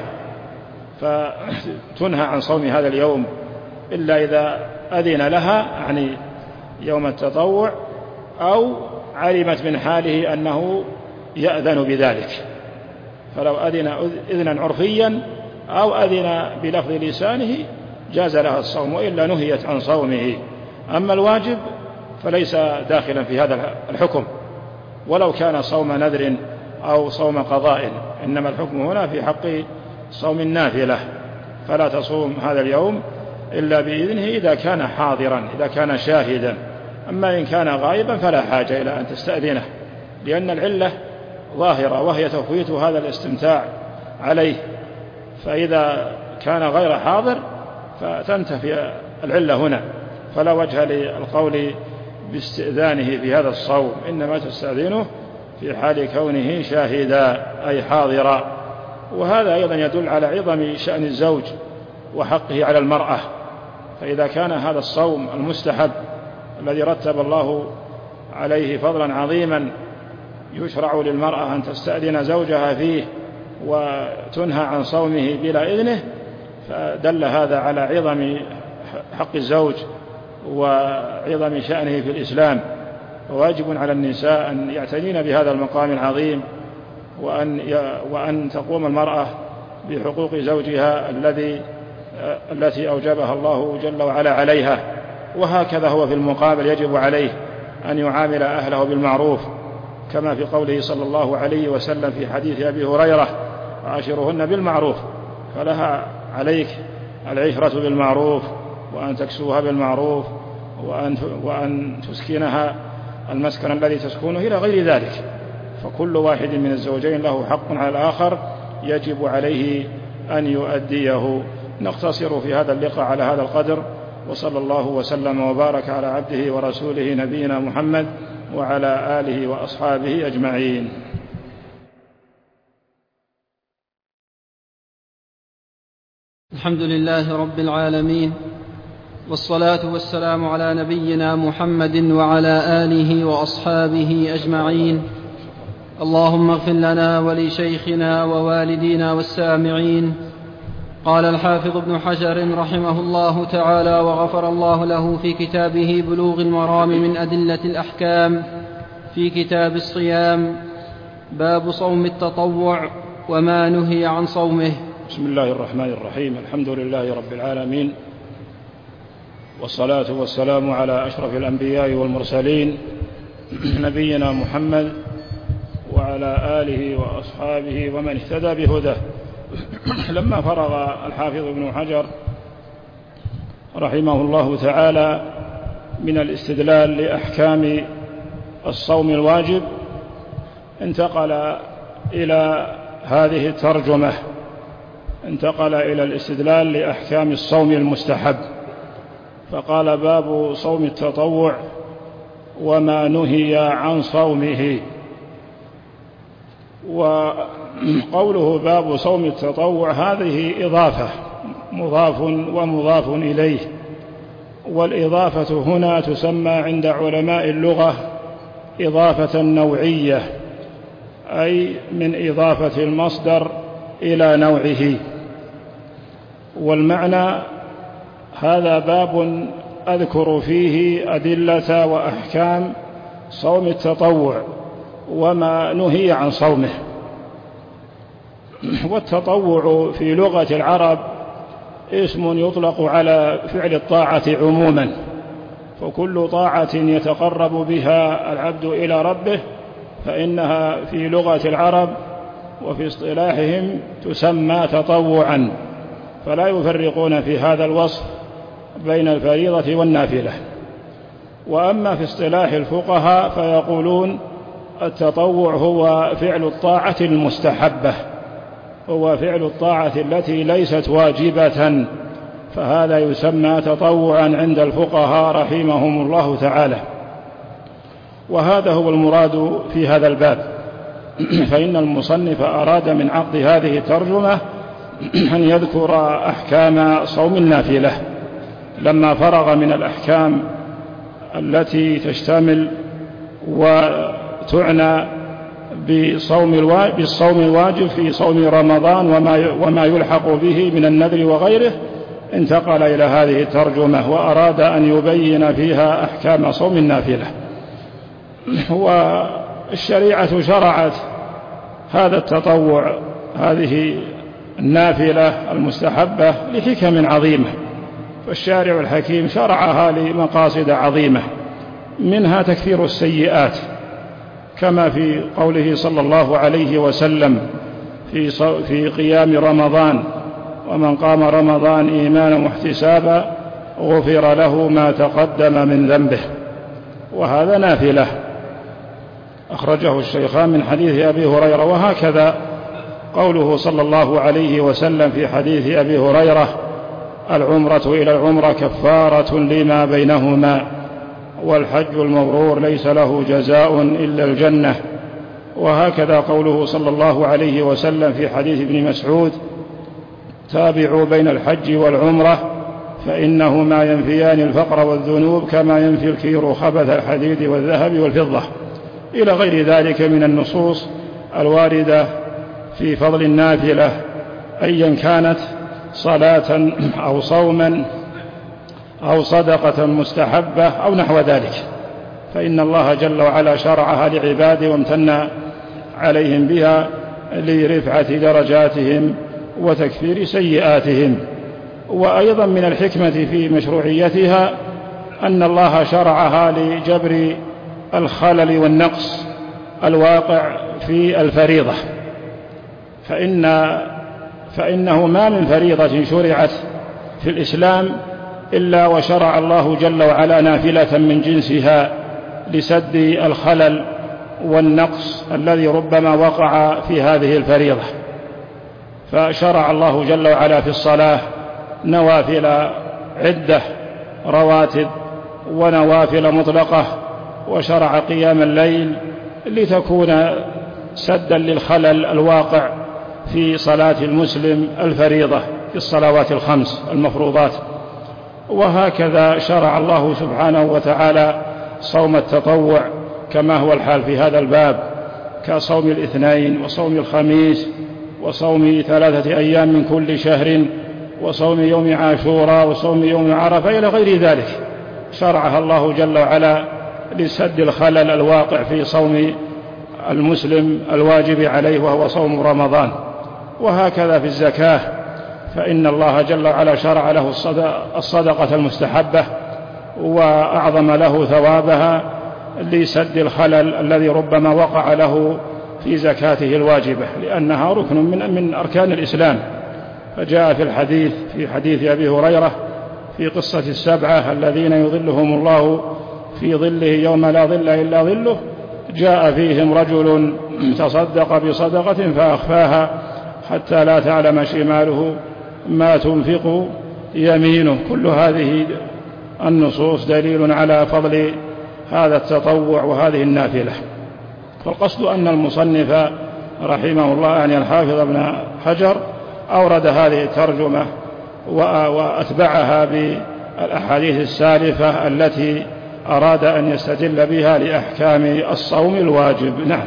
فتنهى عن صوم هذا اليوم إلا إذا أذن لها، يعني يوم التطوع، أو علمت من حاله أنه يأذن بذلك، فلو أذن إذنا عرفيا أو أذن بلفظ لسانه جاز لها الصوم، وإلا نهيت عن صومه. أما الواجب فليس داخلا في هذا الحكم، ولو كان صوم نذر أو صوم قضاء، إنما الحكم هنا في حق صوم النافلة، فلا تصوم هذا اليوم إلا بإذنه إذا كان حاضرا، إذا كان شاهدا. أما إن كان غائبا فلا حاجة إلى أن تستأذنه، لأن العلة ظاهرة وهي تفويت هذا الاستمتاع عليه، فإذا كان غير حاضر فتنتفي العلة هنا، فلا وجه للقول باستئذانه في هذا الصوم، إنما تستأذنه في حال كونه شاهدا أي حاضرا. وهذا أيضا يدل على عظم شأن الزوج وحقه على المرأة، فإذا كان هذا الصوم المستحب الذي رتب الله عليه فضلا عظيما يشرع للمرأة أن تستأذن زوجها فيه وتنهى عن صومه بلا إذنه، فدل هذا على عظم حق الزوج وعظم شأنه في الإسلام. وواجب على النساء أن يعتنين بهذا المقام العظيم، وأن وأن تقوم المرأة بحقوق زوجها الذي التي أوجبها الله جل وعلا عليها. وهكذا هو في المقابل يجب عليه أن يعامل أهله بالمعروف، كما في قوله صلى الله عليه وسلم في حديث أبي هريرة: عاشرهن بالمعروف. فلها عليك العشرة بالمعروف، وأن تكسوها بالمعروف، وأن وأن تسكنها المسكن الذي تسكنه إلى غير ذلك. فكل واحد من الزوجين له حق على الآخر يجب عليه أن يؤديه. نقتصر في هذا اللقاء على هذا القدر، وصلى الله وسلم وبارك على عبده ورسوله نبينا محمد وعلى آله وأصحابه أجمعين. الحمد لله رب العالمين، والصلاة والسلام على نبينا محمد وعلى آله وأصحابه أجمعين. اللهم اغفر لنا ولشيخنا ووالدينا والسامعين. قال الحافظ ابن حجر رحمه الله تعالى وغفر الله له في كتابه بلوغ المرام من أدلة الأحكام في كتاب الصيام: باب صوم التطوع وما نهي عن صومه. بسم الله الرحمن الرحيم. الحمد لله رب العالمين، والصلاة والسلام على أشرف الأنبياء والمرسلين نبينا محمد وعلى آله وأصحابه ومن اهتدى بهداه. لما فرغ الحافظ ابن حجر رحمه الله تعالى من الاستدلال لأحكام الصوم الواجب، انتقل إلى هذه الترجمة، انتقل إلى الاستدلال لأحكام الصوم المستحب، فقال: باب صوم التطوع وما نهي عن صومه. وقوله باب صوم التطوع هذه إضافة، مضاف ومضاف إليه، والإضافة هنا تسمى عند علماء اللغة إضافة نوعية، أي من إضافة المصدر إلى نوعه. والمعنى: هذا باب أذكر فيه أدلة وأحكام صوم التطوع وما نهي عن صومه. والتطوع في لغة العرب اسم يطلق على فعل الطاعة عموما، فكل طاعة يتقرب بها العبد إلى ربه فإنها في لغة العرب وفي اصطلاحهم تسمى تطوعا، فلا يفرقون في هذا الوصف بين الفريضة والنافلة. وأما في اصطلاح الفقهاء فيقولون التطوع هو فعل الطاعة المستحبة، هو فعل الطاعة التي ليست واجبة، فهذا يسمى تطوعا عند الفقهاء رحمهم الله تعالى. وهذا هو المراد في هذا الباب. فإن المصنف أراد من عقد هذه الترجمة أن يذكر أحكام صوم النافلة لما فرغ من الأحكام التي تشتمل وتعنى بالصوم الواجب في صوم رمضان وما يلحق به من النذر وغيره، انتقل إلى هذه الترجمة وأراد أن يبين فيها أحكام صوم النافلة. والشريعة شرعت هذا التطوع، هذه النافلة المستحبة لحكم عظيمة، فالشارع الحكيم شرعها لمقاصد عظيمة، منها تكفير السيئات كما في قوله صلى الله عليه وسلم في, في قيام رمضان: ومن قام رمضان إيمانا واحتسابا غفر له ما تقدم من ذنبه. وهذا نافلة، أخرجه الشيخان من حديث أبي هريرة. وهكذا قوله صلى الله عليه وسلم في حديث أبي هريرة: العمرة إلى العمرة كفارة لما بينهما، والحج المبرور ليس له جزاء إلا الجنة. وهكذا قوله صلى الله عليه وسلم في حديث ابن مسعود: تابعوا بين الحج والعمرة فإنهما ينفيان الفقر والذنوب كما ينفي الكير خبث الحديد والذهب والفضة، إلى غير ذلك من النصوص الواردة في فضل النافلة أيا كانت صلاة أو صوما أو صدقة مستحبة أو نحو ذلك، فإن الله جل وعلا شرعها لعباده وامتن عليهم بها لرفعة درجاتهم وتكفير سيئاتهم. وأيضا من الحكمة في مشروعيتها أن الله شرعها لجبر الخلل والنقص الواقع في الفريضة، فإن فإنه ما من فريضة شرعت في الإسلام إلا وشرع الله جل وعلا نافلة من جنسها لسد الخلل والنقص الذي ربما وقع في هذه الفريضة. فشرع الله جل وعلا في الصلاة نوافل عدة، رواتب ونوافل مطلقة، وشرع قيام الليل لتكون سدا للخلل الواقع في صلاة المسلم الفريضة في الصلوات الخمس المفروضات. وهكذا شرع الله سبحانه وتعالى صوم التطوع كما هو الحال في هذا الباب، كصوم الاثنين وصوم الخميس وصوم ثلاثة أيام من كل شهر وصوم يوم عاشوراء وصوم يوم عرفة إلى غير ذلك، شرعها الله جل وعلا لسد الخلل الواقع في صوم المسلم الواجب عليه وهو صوم رمضان. وهكذا في الزكاة، فإن الله جل وعلا شرع له الصدقة المستحبة وأعظم له ثوابها لسد الخلل الذي ربما وقع له في زكاته الواجبة، لأنها ركن من, من أركان الإسلام. فجاء في الحديث في حديث أبي هريرة في قصة السبعة الذين يظلهم الله في ظله يوم لا ظل إلا ظله، جاء فيهم رجل تصدق بصدقة فأخفاها حتى لا تعلم شماله ما تنفق يمينه. كل هذه النصوص دليل على فضل هذا التطوع وهذه النافلة. فالقصد أن المصنف رحمه الله يعني الحافظ ابن حجر أورد هذه الترجمة وأتبعها بالأحاديث السالفة التي أراد أن يستدل بها لأحكام الصوم الواجب. نعم.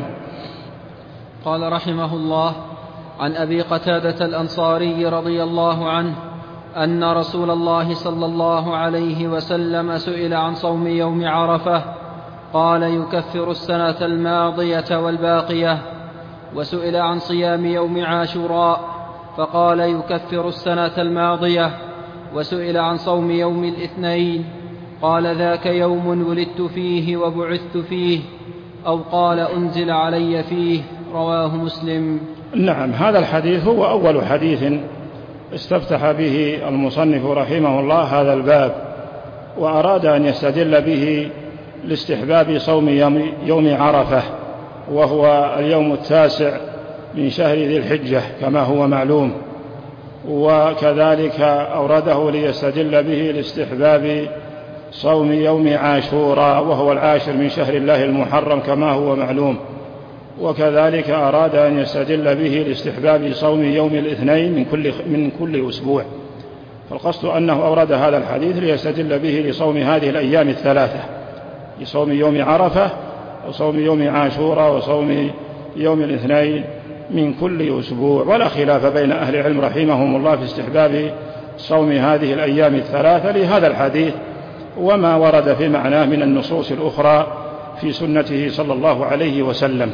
قال رحمه الله: عن أبي قتادة الأنصاري رضي الله عنه أن رسول الله صلى الله عليه وسلم سئل عن صوم يوم عرفة قال: يكفر السنة الماضية والباقية. وسئل عن صيام يوم عاشوراء فقال: يكفر السنة الماضية. وسئل عن صوم يوم الاثنين قال: ذاك يوم ولدت فيه وبعثت فيه، أو قال: أنزل علي فيه. رواه مسلم. نعم. هذا الحديث هو أول حديث استفتح به المصنف رحمه الله هذا الباب، وأراد أن يستدل به لاستحباب صوم يوم, يوم عرفة، وهو اليوم التاسع من شهر ذي الحجة كما هو معلوم. وكذلك أورده ليستدل به لاستحباب صوم يوم عاشوراء، وهو العاشر من شهر الله المحرم كما هو معلوم. وكذلك أراد أن يستدل به لاستحباب صوم يوم الاثنين من كل, من كل أسبوع. فالقصد أنه أورد هذا الحديث ليستدل به لصوم هذه الأيام الثلاثة، لصوم يوم عرفة وصوم يوم عاشوراء وصوم يوم الاثنين من كل أسبوع. ولا خلاف بين أهل العلم رحمهم الله في استحباب صوم هذه الأيام الثلاثة لهذا الحديث وما ورد في معناه من النصوص الأخرى في سنته صلى الله عليه وسلم.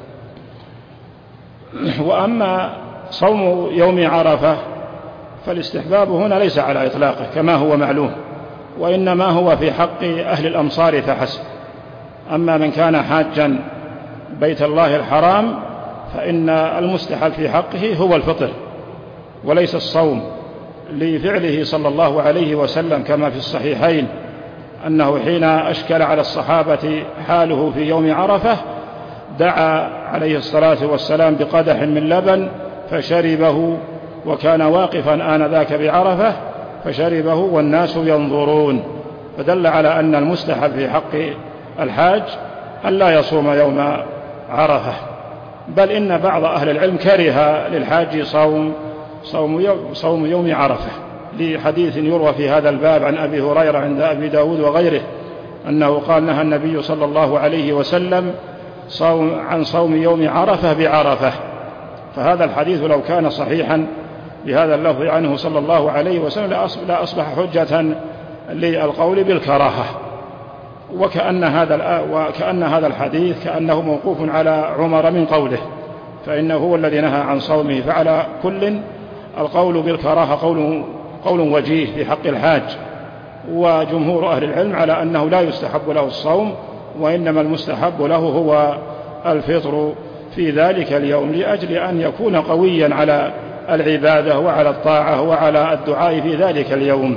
وأما صوم يوم عرفة فالاستحباب هنا ليس على إطلاقه كما هو معلوم، وإنما هو في حق أهل الأمصار فحسب. أما من كان حاجا بيت الله الحرام فإن المستحب في حقه هو الفطر وليس الصوم، لفعله صلى الله عليه وسلم كما في الصحيحين أنه حين أشكل على الصحابة حاله في يوم عرفة دعا عليه الصلاة والسلام بقدح من لبن فشربه، وكان واقفا آنذاك بعرفة فشربه والناس ينظرون، فدل على أن المستحب في حق الحاج أن لا يصوم يوم عرفة. بل إن بعض أهل العلم كره للحاج صوم صوم يوم, صوم يوم عرفة، لحديث يروى في هذا الباب عن أبي هريرة عند أبي داود وغيره أنه قال نهى النبي صلى الله عليه وسلم صوم عن صوم يوم عرفة بعرفة. فهذا الحديث لو كان صحيحا بهذا اللفظ عنه صلى الله عليه وسلم لا أصبح حجة للقول بالكراهة. وكأن هذا وكأن هذا الحديث كأنه موقوف على عمر من قوله، فإنه هو الذي نهى عن صومه. فعلى كل القول بالكراهة قول قول وجيه في حق الحاج، وجمهور أهل العلم على أنه لا يستحب له الصوم، وإنما المستحب له هو الفطر في ذلك اليوم لأجل أن يكون قويا على العبادة وعلى الطاعة وعلى الدعاء في ذلك اليوم.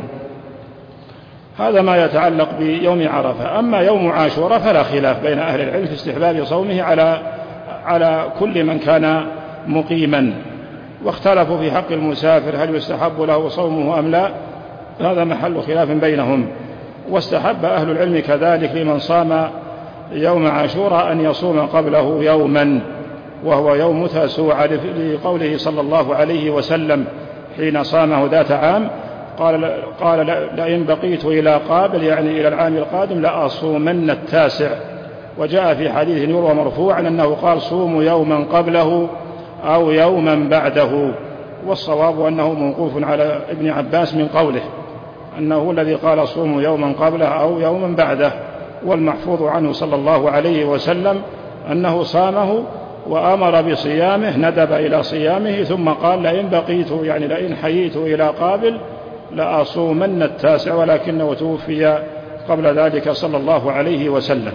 هذا ما يتعلق بيوم عرفة. أما يوم عاشوراء فلا خلاف بين أهل العلم في استحباب صومه على على كل من كان مقيما، واختلفوا في حق المسافر هل يستحب له صومه أم لا، هذا محل خلاف بينهم. واستحب أهل العلم كذلك لمن صام يوم عاشوراء أن يصوم قبله يوما وهو يوم تاسوع، لقوله صلى الله عليه وسلم حين صامه ذات عام قال, قال لئن بقيت إلى قابل يعني إلى العام القادم لأصومن التاسع. وجاء في حديث يروى مرفوعا أنه قال صوموا يوما قبله أو يوما بعده، والصواب أنه موقوف على ابن عباس من قوله أنه الذي قال صوموا يوما قبله أو يوما بعده، والمحفوظ عنه صلى الله عليه وسلم أنه صامه وأمر بصيامه، ندب إلى صيامه ثم قال لئن بقيت يعني لئن حييت إلى قابل لأصومن التاسع، ولكنه توفي قبل ذلك صلى الله عليه وسلم.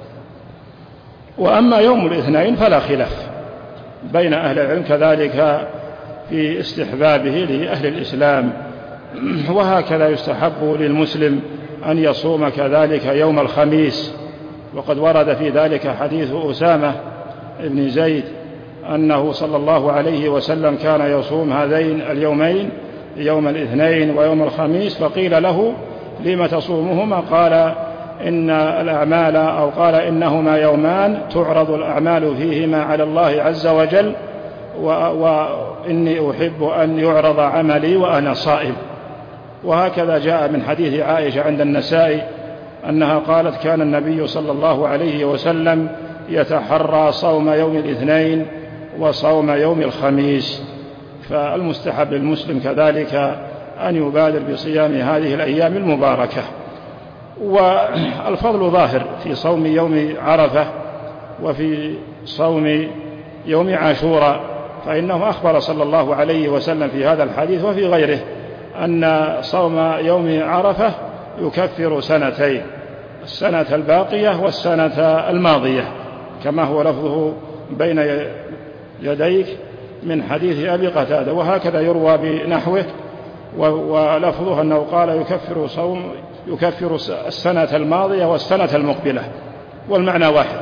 وأما يوم الاثنين فلا خلاف بين أهل العلم كذلك في استحبابه لأهل الإسلام، وهكذا يستحب للمسلم أن يصوم كذلك يوم الخميس. وقد ورد في ذلك حديث أسامة بن زيد أنه صلى الله عليه وسلم كان يصوم هذين اليومين يوم الاثنين ويوم الخميس، فقيل له لم تصومهما؟ قال إن الأعمال أو قال إنهما يومان تعرض الأعمال فيهما على الله عز وجل، وإني أحب أن يعرض عملي وأنا صائم. وهكذا جاء من حديث عائشة عند النسائي أنها قالت كان النبي صلى الله عليه وسلم يتحرى صوم يوم الاثنين وصوم يوم الخميس. فالمستحب للمسلم كذلك أن يبادر بصيام هذه الأيام المباركة. والفضل ظاهر في صوم يوم عرفة وفي صوم يوم عاشوراء، فإنه أخبر صلى الله عليه وسلم في هذا الحديث وفي غيره أن صوم يوم عرفة يكفر سنتين، السنة الباقية والسنة الماضية، كما هو لفظه بين يديك من حديث أبي قتادة. وهكذا يروى بنحوه ولفظه أنه قال يكفر صوم يكفر السنة الماضية والسنة المقبلة، والمعنى واحد.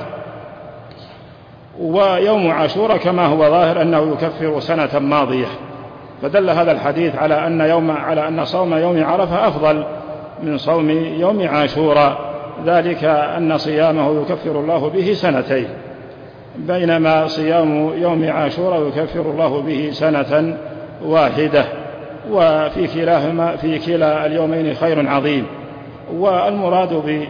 ويوم عاشوراء كما هو ظاهر أنه يكفر سنة ماضية، فدل هذا الحديث على أن يوم على أن صوم يوم عرفة أفضل من صوم يوم عاشوراء، ذلك أن صيامه يكفر الله به سنتين، بينما صيام يوم عاشوراء يكفر الله به سنة واحدة، وفي كلاهما في كلا اليومين خير عظيم. والمراد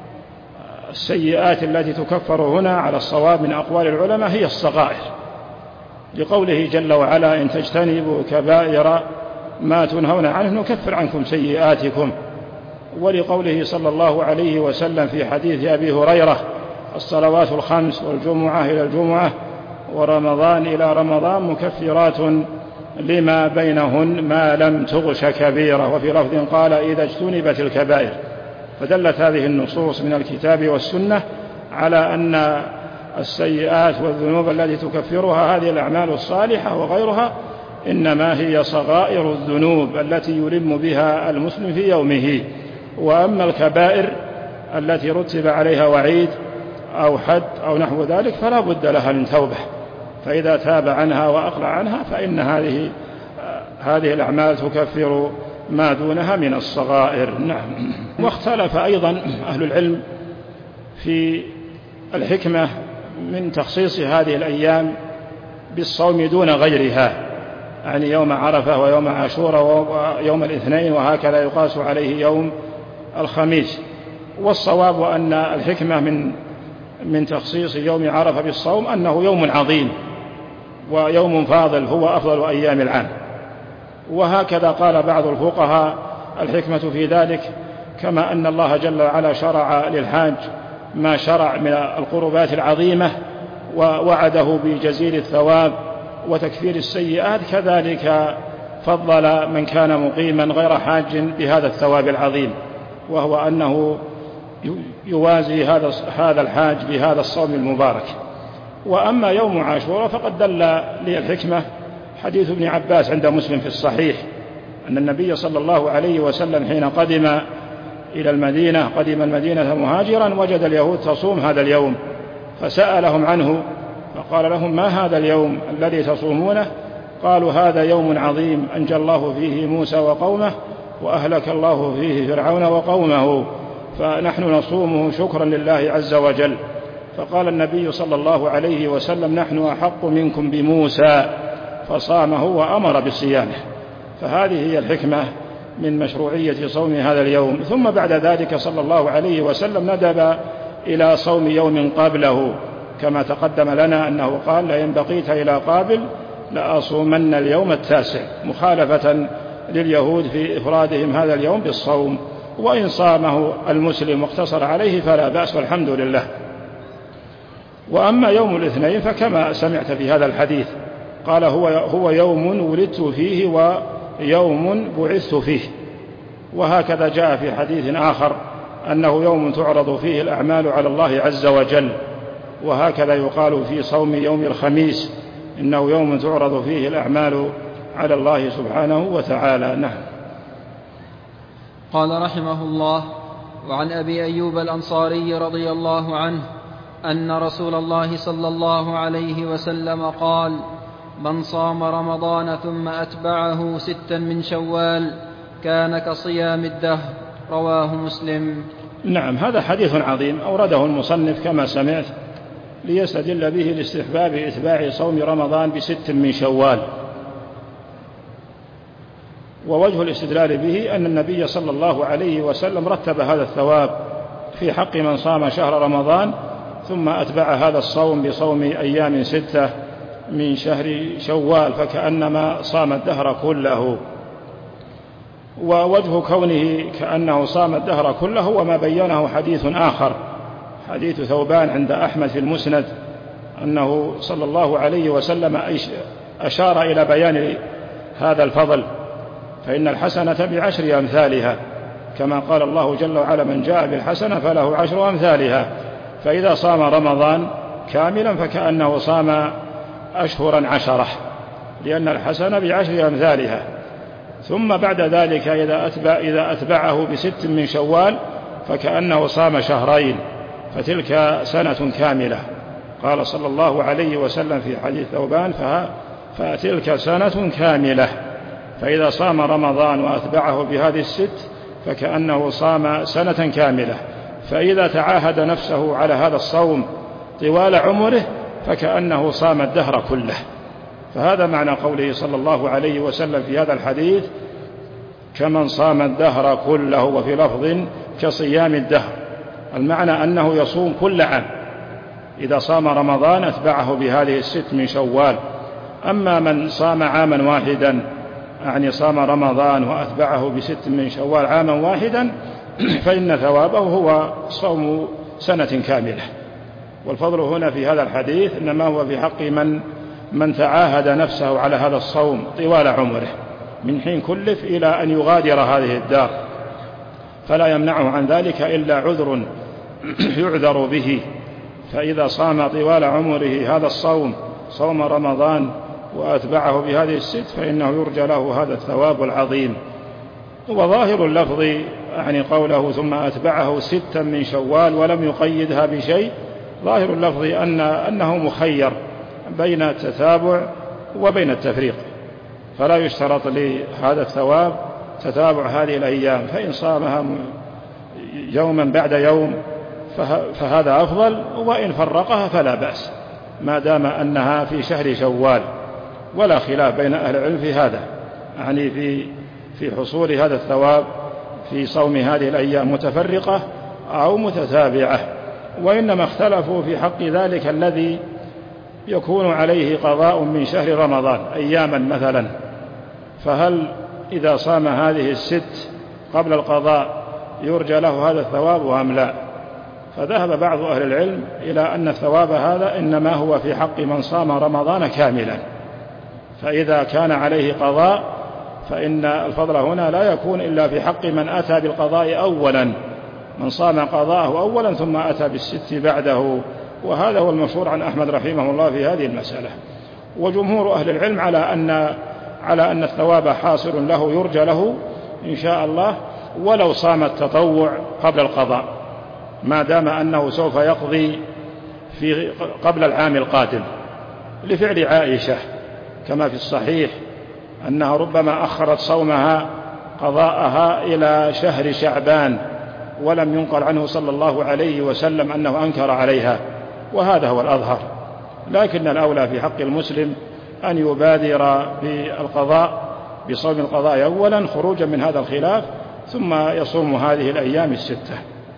بالسيئات التي تكفر هنا على الصواب من أقوال العلماء هي الصغائر، لقوله جل وعلا: إن تجتنبوا كبائر ما تنهون عنه نكفر عنكم سيئاتكم، ولقوله صلى الله عليه وسلم في حديث أبي هريرة: الصلوات الخمس والجمعة إلى الجمعة ورمضان إلى رمضان مكفرات لما بينهن ما لم تغش كبيرة، وفي لفظ قال: إذا اجتنبت الكبائر. فدلت هذه النصوص من الكتاب والسنة على أن السيئات والذنوب التي تكفرها هذه الأعمال الصالحة وغيرها إنما هي صغائر الذنوب التي يلم بها المسلم في يومه. وأما الكبائر التي رتب عليها وعيد أو حد أو نحو ذلك فلا بد لها من توبة، فإذا تاب عنها وأقلع عنها فإن هذه هذه الأعمال تكفر ما دونها من الصغائر. نعم. واختلف أيضا أهل العلم في الحكمة من تخصيص هذه الأيام بالصوم دون غيرها، يعني يوم عرفة ويوم عاشوراء ويوم الاثنين، وهكذا يقاس عليه يوم الخميس. والصواب أن الحكمة من من تخصيص يوم عرفة بالصوم أنه يوم عظيم ويوم فاضل هو أفضل أيام العام، وهكذا قال بعض الفقهاء الحكمة في ذلك كما أن الله جل وعلا شرع للحاج ما شرع من القربات العظيمة ووعده بجزيل الثواب وتكفير السيئات، كذلك فضل من كان مقيما غير حاج بهذا الثواب العظيم، وهو أنه يوازي هذا هذا الحاج بهذا الصوم المبارك. وأما يوم عاشوراء فقد دل للحكمة حديث ابن عباس عند مسلم في الصحيح أن النبي صلى الله عليه وسلم حين قدم إلى المدينة قدم المدينة مهاجرا وجد اليهود تصوم هذا اليوم، فسألهم عنه فقال لهم: ما هذا اليوم الذي تصومونه؟ قالوا: هذا يوم عظيم أنجى الله فيه موسى وقومه وأهلك الله فيه فرعون وقومه، فنحن نصومه شكرا لله عز وجل. فقال النبي صلى الله عليه وسلم: نحن أحق منكم بموسى، فصامه وأمر بصيامه. فهذه هي الحكمة من مشروعية صوم هذا اليوم. ثم بعد ذلك صلى الله عليه وسلم ندب إلى صوم يوم قبله، كما تقدم لنا أنه قال: لئن بقيت إلى قابل لأصومن اليوم التاسع، مخالفة لليهود في إفرادهم هذا اليوم بالصوم. وإن صامه المسلم واقتصر عليه فلا بأس والحمد لله. وأما يوم الاثنين فكما سمعت في هذا الحديث قال: هو, هو يوم ولدت فيه ويوم بعثت فيه. وهكذا جاء في حديث آخر أنه يوم تعرض فيه الأعمال على الله عز وجل. وهكذا يقال في صوم يوم الخميس إنه يوم تعرض فيه الأعمال على الله سبحانه وتعالى. نعم. قال رحمه الله: وعن أبي أيوب الأنصاري رضي الله عنه أن رسول الله صلى الله عليه وسلم قال: من صام رمضان ثم أتبعه ستا من شوال كان كصيام الدهر. رواه مسلم. نعم. هذا حديث عظيم أورده المصنف كما سمعت ليستدل به لاستحباب إتباع صوم رمضان بست من شوال. ووجه الاستدلال به أن النبي صلى الله عليه وسلم رتب هذا الثواب في حق من صام شهر رمضان ثم أتبع هذا الصوم بصوم أيام ستة من شهر شوال، فكأنما صام الدهر كله. ووجه كونه كأنه صام الدهر كله وما بينه حديث آخر، حديث ثوبان عند أحمد في المسند أنه صلى الله عليه وسلم أشار إلى بيان هذا الفضل، فإن الحسنة بعشر أمثالها، كما قال الله جل وعلا: من جاء بالحسنة فله عشر أمثالها. فإذا صام رمضان كاملا فكأنه صام أشهرا عشرة، لأن الحسنة بعشر أمثالها. ثم بعد ذلك إذا, أتبع إذا أتبعه بست من شوال فكأنه صام شهرين، فتلك سنة كاملة. قال صلى الله عليه وسلم في حديث ثوبان فتلك سنة كاملة. فإذا صام رمضان وأتبعه بهذه الست فكأنه صام سنة كاملة. فإذا تعاهد نفسه على هذا الصوم طوال عمره فكأنه صام الدهر كله. فهذا معنى قوله صلى الله عليه وسلم في هذا الحديث كمن صام الدهر كله، وفي لفظ كصيام الدهر، المعنى أنه يصوم كل عام. إذا صام رمضان أتبعه بهذه الست من شوال. أما من صام عاما واحدا، يعني صام رمضان وأتبعه بست من شوال عاما واحدا، فإن ثوابه هو صوم سنة كاملة. والفضل هنا في هذا الحديث إنما هو في حق من من تعاهد نفسه على هذا الصوم طوال عمره من حين كلف إلى أن يغادر هذه الدار، فلا يمنعه عن ذلك إلا عذر يعذر به. فإذا صام طوال عمره هذا الصوم، صوم رمضان، وأتبعه بهذه الست، فإنه يرجى له هذا الثواب العظيم. وظاهر اللفظ يعني قوله ثم أتبعه ستا من شوال ولم يقيدها بشيء، ظاهر اللفظ أن أنه مخير بين التتابع وبين التفريق، فلا يشترط لهذا الثواب تتابع هذه الأيام، فإن صامها يوما بعد يوم فهذا أفضل، وإن فرقها فلا بأس ما دام أنها في شهر شوال. ولا خلاف بين أهل العلم في هذا، يعني في في حصول هذا الثواب في صوم هذه الأيام متفرقة أو متتابعة، وإنما اختلفوا في حق ذلك الذي يكون عليه قضاء من شهر رمضان أياما مثلا، فهل إذا صام هذه الست قبل القضاء يرجى له هذا الثواب أم لا؟ فذهب بعض أهل العلم إلى أن الثواب هذا إنما هو في حق من صام رمضان كاملا، فإذا كان عليه قضاء فإن الفضل هنا لا يكون إلا في حق من أتى بالقضاء أولا، من صام قضاءه أولا ثم أتى بالست بعده. وهذا هو المشهور عن أحمد رحمه الله في هذه المسألة. وجمهور أهل العلم على أن على أن الثواب حاصل له يرجى له إن شاء الله ولو صام التطوع قبل القضاء، ما دام أنه سوف يقضي في قبل العام القادم، لفعل عائشة كما في الصحيح أنها ربما أخرت صومها قضاءها إلى شهر شعبان، ولم ينقل عنه صلى الله عليه وسلم أنه أنكر عليها، وهذا هو الأظهر. لكن الأولى في حق المسلم أن يبادر بالقضاء بصوم القضاء أولا خروجا من هذا الخلاف، ثم يصوم هذه الأيام الستة.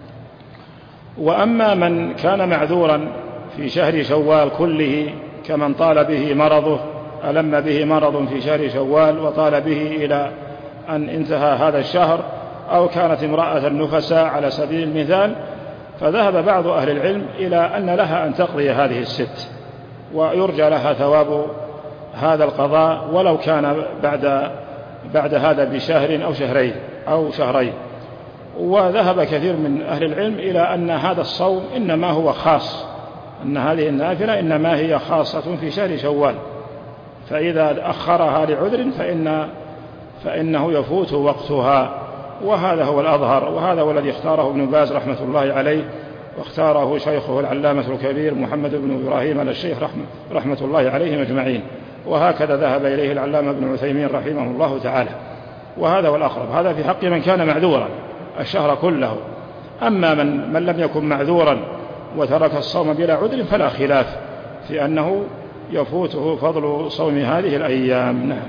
وأما من كان معذورا في شهر شوال كله كمن طال به مرضه، ألم به مرض في شهر شوال وطال به إلى أن انتهى هذا الشهر، أو كانت امرأة نفساء على سبيل المثال، فذهب بعض أهل العلم إلى أن لها أن تقضي هذه الست ويرجى لها ثواب هذا القضاء ولو كان بعد بعد هذا بشهر أو شهرين أو شهرين. وذهب كثير من أهل العلم إلى أن هذا الصوم إنما هو خاص، أن هذه النافلة إنما هي خاصة في شهر شوال، فإذا أخرها لعذر فإن فإنه يفوت وقتها، وهذا هو الأظهر، وهذا هو الذي اختاره ابن باز رحمة الله عليه، واختاره شيخه العلامة الكبير محمد بن إبراهيم آل الشيخ رحمة, رحمة الله عليهم أجمعين، وهكذا ذهب إليه العلامة ابن عثيمين رحمه الله تعالى، وهذا هو الأقرب. هذا في حق من كان معذورا الشهر كله. أما من, من لم يكن معذورا وترك الصوم بلا عذر فلا خلاف في أنه يفوته فضل صوم هذه الأيام. نعم.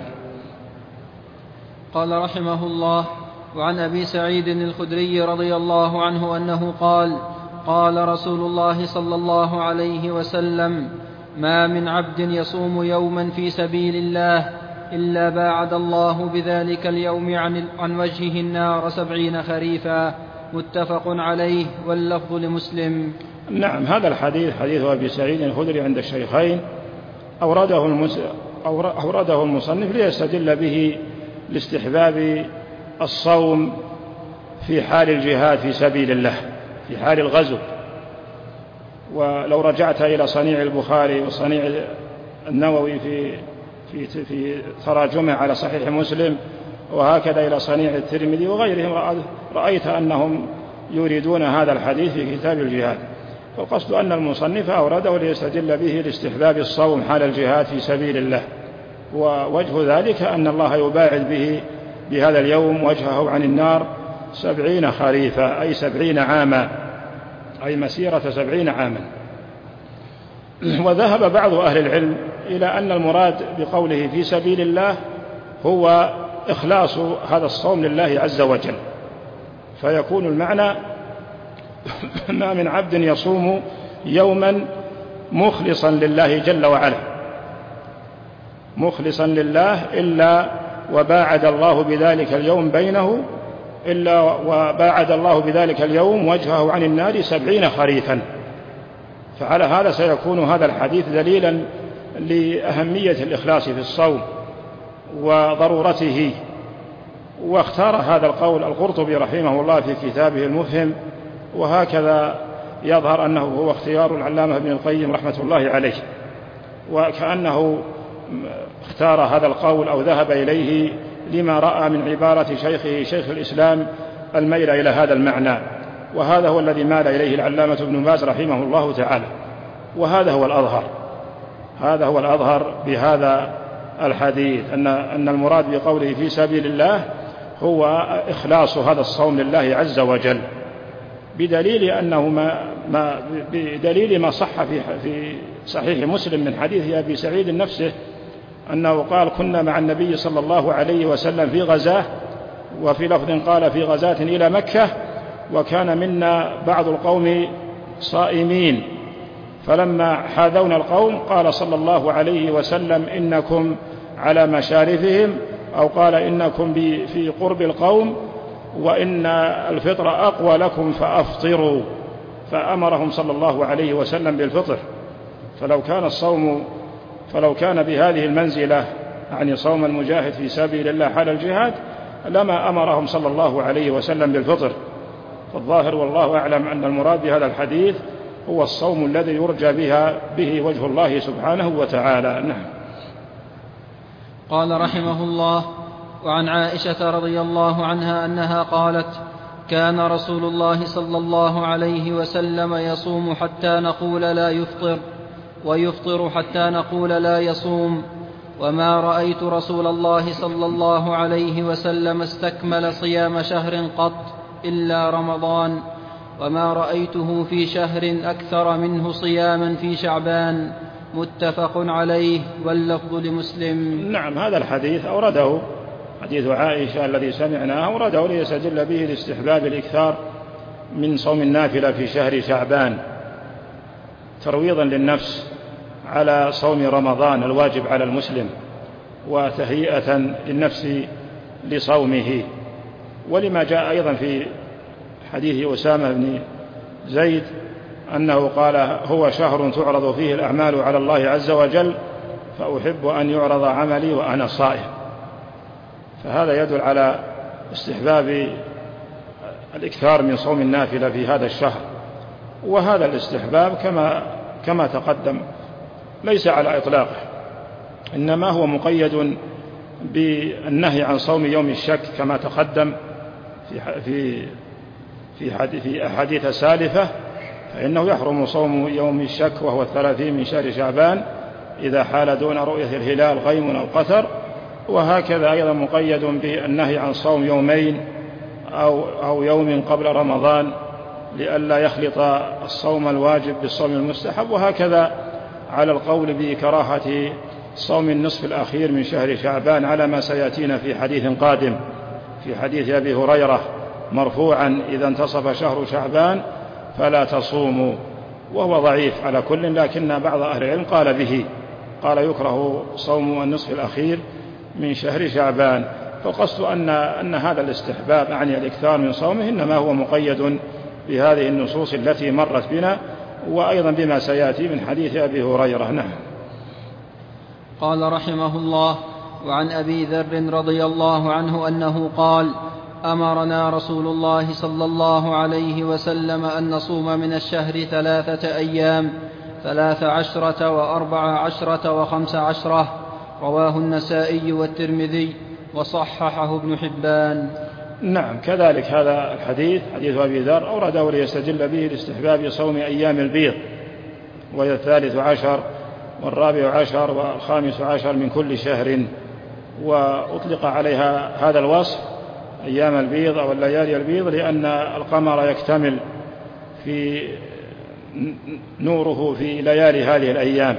قال رحمه الله: وعن أبي سعيد الخدري رضي الله عنه أنه قال: قال رسول الله صلى الله عليه وسلم: ما من عبد يصوم يوما في سبيل الله إلا باعد الله بذلك اليوم عن, عن وجهه النار سبعين خريفا. متفق عليه، واللفظ لمسلم. نعم. هذا الحديث حديث أبي سعيد الخدري عند الشيخين، أورده, المس... أورده المصنف ليستدل به لاستحباب الصوم في حال الجهاد في سبيل الله، في حال الغزو. ولو رجعت إلى صنيع البخاري وصنيع النووي في في في تراجمه على صحيح مسلم، وهكذا إلى صنيع الترمذي وغيرهم رأيت أنهم يريدون هذا الحديث في كتاب الجهاد. فالقصد أن المصنف أورده ليستدل به لاستحباب الصوم حال الجهاد في سبيل الله، ووجه ذلك أن الله يباعد به بهذا اليوم وجهه عن النار سبعين خريفا، أي سبعين عاما، أي مسيرة سبعين عاما. وذهب بعض أهل العلم إلى أن المراد بقوله في سبيل الله هو إخلاص هذا الصوم لله عز وجل، فيكون المعنى ما من عبد يصوم يوما مخلصا لله جل وعلا، مخلصا لله، إلا وباعد الله بذلك اليوم بينه إلا وباعد الله بذلك اليوم وجهه عن النار سبعين خريفا. فعلى هذا سيكون هذا الحديث دليلا لأهمية الإخلاص في الصوم وضرورته. واختار هذا القول القرطبي رحمه الله في كتابه المفهم، وهكذا يظهر أنه هو اختيار العلامة ابن القيم رحمة الله عليه، وكأنه اختار هذا القول أو ذهب إليه لما رأى من عبارة شيخه شيخ الإسلام الميل إلى هذا المعنى، وهذا هو الذي مال إليه العلامة ابن باز رحمه الله تعالى، وهذا هو الأظهر، هذا هو الأظهر بهذا الحديث، أن أن المراد بقوله في سبيل الله هو إخلاص هذا الصوم لله عز وجل، بدليل أنه ما ما بدليل ما صح في في صحيح مسلم من حديث أبي سعيد نفسه أنه قال: كنا مع النبي صلى الله عليه وسلم في غزاة، وفي لفظ قال في غزاة إلى مكة، وكان منا بعض القوم صائمين، فلما حاذونا القوم قال صلى الله عليه وسلم: إنكم على مشارفهم، أو قال: إنكم في قرب القوم، وإن الفطر أقوى لكم فأفطروا، فأمرهم صلى الله عليه وسلم بالفطر. فلو كان الصوم فلو كان بهذه المنزلة، يعني صوم المجاهد في سبيل الله حال الجهاد، لما أمرهم صلى الله عليه وسلم بالفطر. فالظاهر والله أعلم أن المراد بهذا الحديث هو الصوم الذي يرجى بها به وجه الله سبحانه وتعالى. نعم. قال رحمه الله: وعن عائشة رضي الله عنها أنها قالت: كان رسول الله صلى الله عليه وسلم يصوم حتى نقول لا يفطر، ويفطر حتى نقول لا يصوم، وما رأيت رسول الله صلى الله عليه وسلم استكمل صيام شهر قط إلا رمضان، وما رأيته في شهر أكثر منه صياما في شعبان. متفق عليه، واللفظ لمسلم. نعم، هذا الحديث أورده حديث عائشة الذي سمعناه، أورده ليستدل به لاستحباب الإكثار من صوم النافلة في شهر شعبان، ترويضا للنفس على صوم رمضان الواجب على المسلم، وتهيئة للنفس لصومه. ولما جاء أيضا في حديث أسامة بن زيد أنه قال: هو شهر تعرض فيه الأعمال على الله عز وجل، فأحب أن يعرض عملي وأنا صائم. فهذا يدل على استحباب الإكثار من صوم النافلة في هذا الشهر. وهذا الاستحباب كما كما تقدم ليس على إطلاقه، إنما هو مقيد بالنهي عن صوم يوم الشك كما تقدم في في في أحاديث سالفة، فإنه يحرم صوم يوم الشك وهو الثلاثين من شهر شعبان إذا حال دون رؤية الهلال غيم أو قتر. وهكذا أيضا مقيد بالنهي عن صوم يومين أو أو يوم قبل رمضان لئلا يخلط الصوم الواجب بالصوم المستحب. وهكذا على القول بكراهة صوم النصف الأخير من شهر شعبان على ما سيأتينا في حديث قادم، في حديث أبي هريرة مرفوعا: إذا انتصف شهر شعبان فلا تصوموا، وهو ضعيف على كل، لكن بعض أهل العلم قال به، قال يكره صوم النصف الأخير من شهر شعبان. فالقصد أن أن هذا الاستحباب يعني الإكثار من صومه إنما هو مقيد بهذه النصوص التي مرت بنا، وأيضا بما سيأتي من حديث أبي هريرة. نعم. قال رحمه الله: وعن أبي ذر رضي الله عنه أنه قال: أمرنا رسول الله صلى الله عليه وسلم أن نصوم من الشهر ثلاثة أيام، ثلاث عشرة وأربع عشرة وخمس عشرة. رواه النسائي والترمذي، وصححه ابن حبان. نعم، كذلك هذا الحديث حديث أبي ذر أورده ليستدل به لاستحباب صوم أيام البيض، وهي الثالث عشر والرابع عشر والخامس عشر من كل شهر، وأطلق عليها هذا الوصف أيام البيض أو الليالي البيض لأن القمر يكتمل في نوره في ليالي هذه الأيام.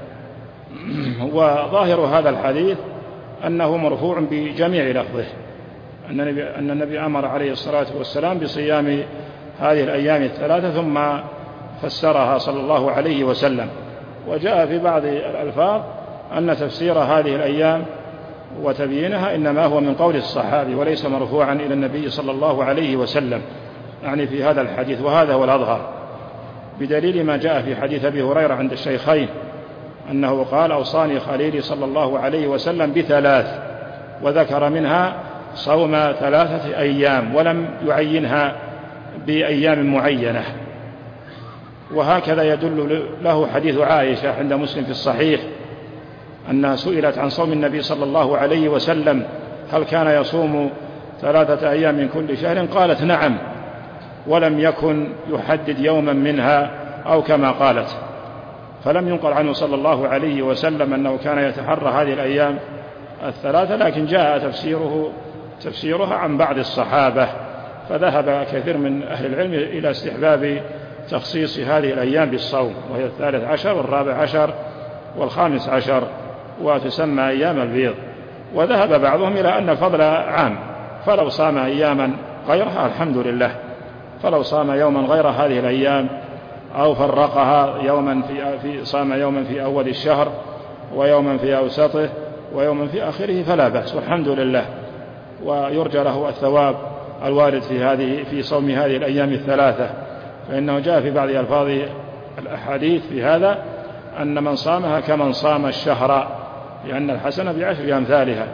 وظاهر هذا الحديث أنه مرفوع بجميع لفظه، أن النبي أمر عليه الصلاة والسلام بصيام هذه الأيام الثلاثة ثم فسرها صلى الله عليه وسلم. وجاء في بعض الألفاظ أن تفسير هذه الأيام وتبيينها إنما هو من قول الصحابي وليس مرفوعا إلى النبي صلى الله عليه وسلم، يعني في هذا الحديث، وهذا هو الأظهر بدليل ما جاء في حديث أبي هريرة عند الشيخين أنه قال: أوصاني خليلي صلى الله عليه وسلم بثلاث، وذكر منها صوم ثلاثة أيام ولم يعينها بأيام معينة. وهكذا يدل له حديث عائشة عند مسلم في الصحيح أنها سئلت عن صوم النبي صلى الله عليه وسلم هل كان يصوم ثلاثة أيام من كل شهر؟ قالت: نعم، ولم يكن يحدد يوما منها أو كما قالت. فلم ينقل عنه صلى الله عليه وسلم أنه كان يتحرى هذه الأيام الثلاثة، لكن جاء تفسيره تفسيرها عن بعض الصحابة، فذهب كثير من أهل العلم إلى استحباب تخصيص هذه الأيام بالصوم، وهي الثالث عشر والرابع عشر والخامس عشر، وتسمى أيام البيض. وذهب بعضهم إلى أن الفضل عام، فلو صام أياما غيرها الحمد لله، فلو صام يوما غير هذه الأيام أو فرقها يوما في, في صام يوما في أول الشهر ويوما في أوسطه ويوما في آخره فلا بأس والحمد لله، ويرجى له الثواب الوارد في هذه في صوم هذه الأيام الثلاثة، فإنه جاء في بعض ألفاظ الأحاديث في هذا أن من صامها كمن صام الشهر، لأن الحسنة بعشر أمثالها.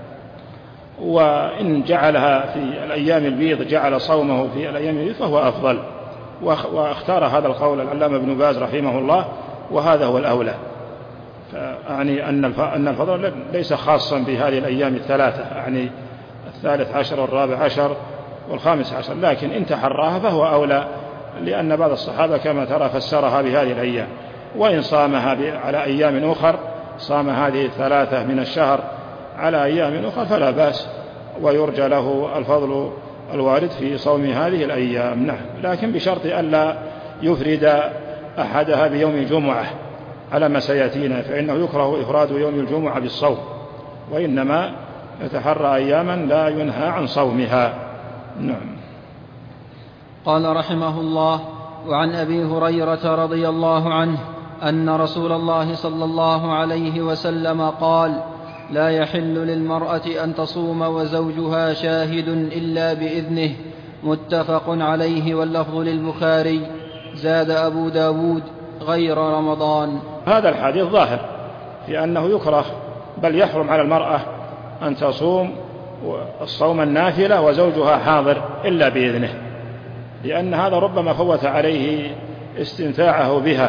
وإن جعلها في الأيام البيض جعل صومه في الأيام البيض فهو أفضل، واختار هذا القول العلامة ابن باز رحمه الله، وهذا هو الأولى. يعني أن الفضل ليس خاصا بهذه الأيام الثلاثة، يعني الثالث عشر والرابع عشر والخامس عشر، لكن إن تحراها فهو أولى، لأن بعض الصحابة كما ترى فسرها بهذه الأيام. وإن صامها على أيام أخر، صام هذه الثلاثة من الشهر على أيام أخرى فلا بأس، ويرجى له الفضل الوارد في صوم هذه الأيام. نعم، لكن بشرط ألا يفرد أحدها بيوم الجمعة على ما فإنه يكره إفراد يوم الجمعة بالصوم، وإنما يتحرى أياما لا ينهى عن صومها. نعم. قال رحمه الله: وعن أبي هريرة رضي الله عنه أن رسول الله صلى الله عليه وسلم قال: لا يحل للمرأة أن تصوم وزوجها شاهد إلا بإذنه. متفق عليه، واللفظ للبخاري. زاد أبو داود: غير رمضان. هذا الحديث ظاهر في أنه يكره بل يحرم على المرأة أن تصوم الصوم النافلة وزوجها حاضر إلا بإذنه، لأن هذا ربما فوت عليه استمتاعه بها،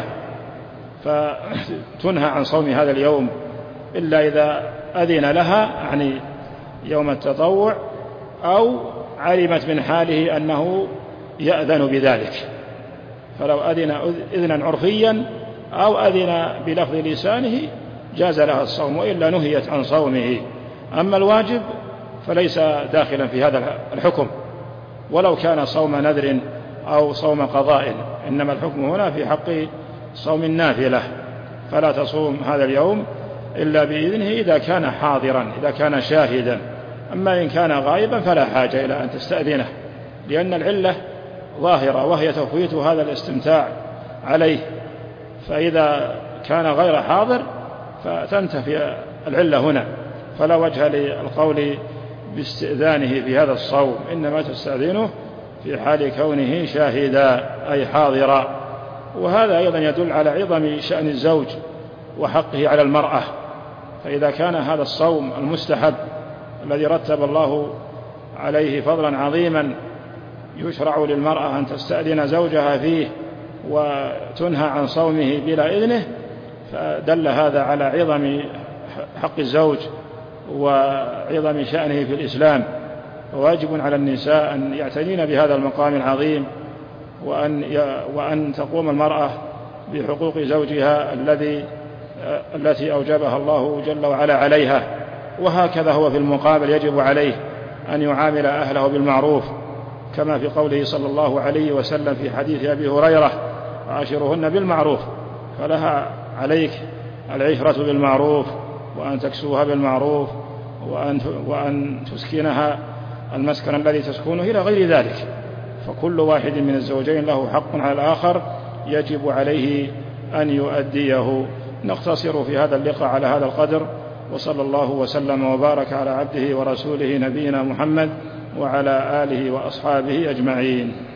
فتنهى عن صوم هذا اليوم إلا إذا أذن لها، يعني يوم التطوع، أو علمت من حاله أنه يأذن بذلك، فلو أذن إذنا عرفيا أو أذن بلفظ لسانه جاز لها الصوم، وإلا نهيت عن صومه. أما الواجب فليس داخلا في هذا الحكم، ولو كان صوم نذر أو صوم قضاء، إنما الحكم هنا في حق صوم النافلة، فلا تصوم هذا اليوم إلا بإذنه إذا كان حاضرا، إذا كان شاهدا. أما إن كان غائبا فلا حاجة إلى أن تستأذنه، لأن العلة ظاهرة وهي تفويت هذا الاستمتاع عليه، فإذا كان غير حاضر فتنتفي العلة هنا، فلا وجه للقول باستئذانه في هذا الصوم، إنما تستأذنه في حال كونه شاهدا أي حاضرا. وهذا أيضا يدل على عظم شأن الزوج وحقه على المرأة، فإذا كان هذا الصوم المستحب الذي رتب الله عليه فضلا عظيما يشرع للمرأة أن تستأذن زوجها فيه وتنهى عن صومه بلا إذنه، فدل هذا على عظم حق الزوج وعظم شأنه في الإسلام، وواجب على النساء أن يعتنين بهذا المقام العظيم، وأن وأن تقوم المرأة بحقوق زوجها الذي التي أوجبها الله جل وعلا عليها. وهكذا هو في المقابل يجب عليه أن يعامل أهله بالمعروف، كما في قوله صلى الله عليه وسلم في حديث أبي هريرة: عاشرهن بالمعروف. فلها عليك العشرة بالمعروف، وأن تكسوها بالمعروف، وأن وأن تسكنها المسكن الذي تسكنه إلى غير ذلك. فكل واحد من الزوجين له حق على الآخر يجب عليه أن يؤديه. نقتصر في هذا اللقاء على هذا القدر، وصلى الله وسلم وبارك على عبده ورسوله نبينا محمد وعلى آله وأصحابه أجمعين.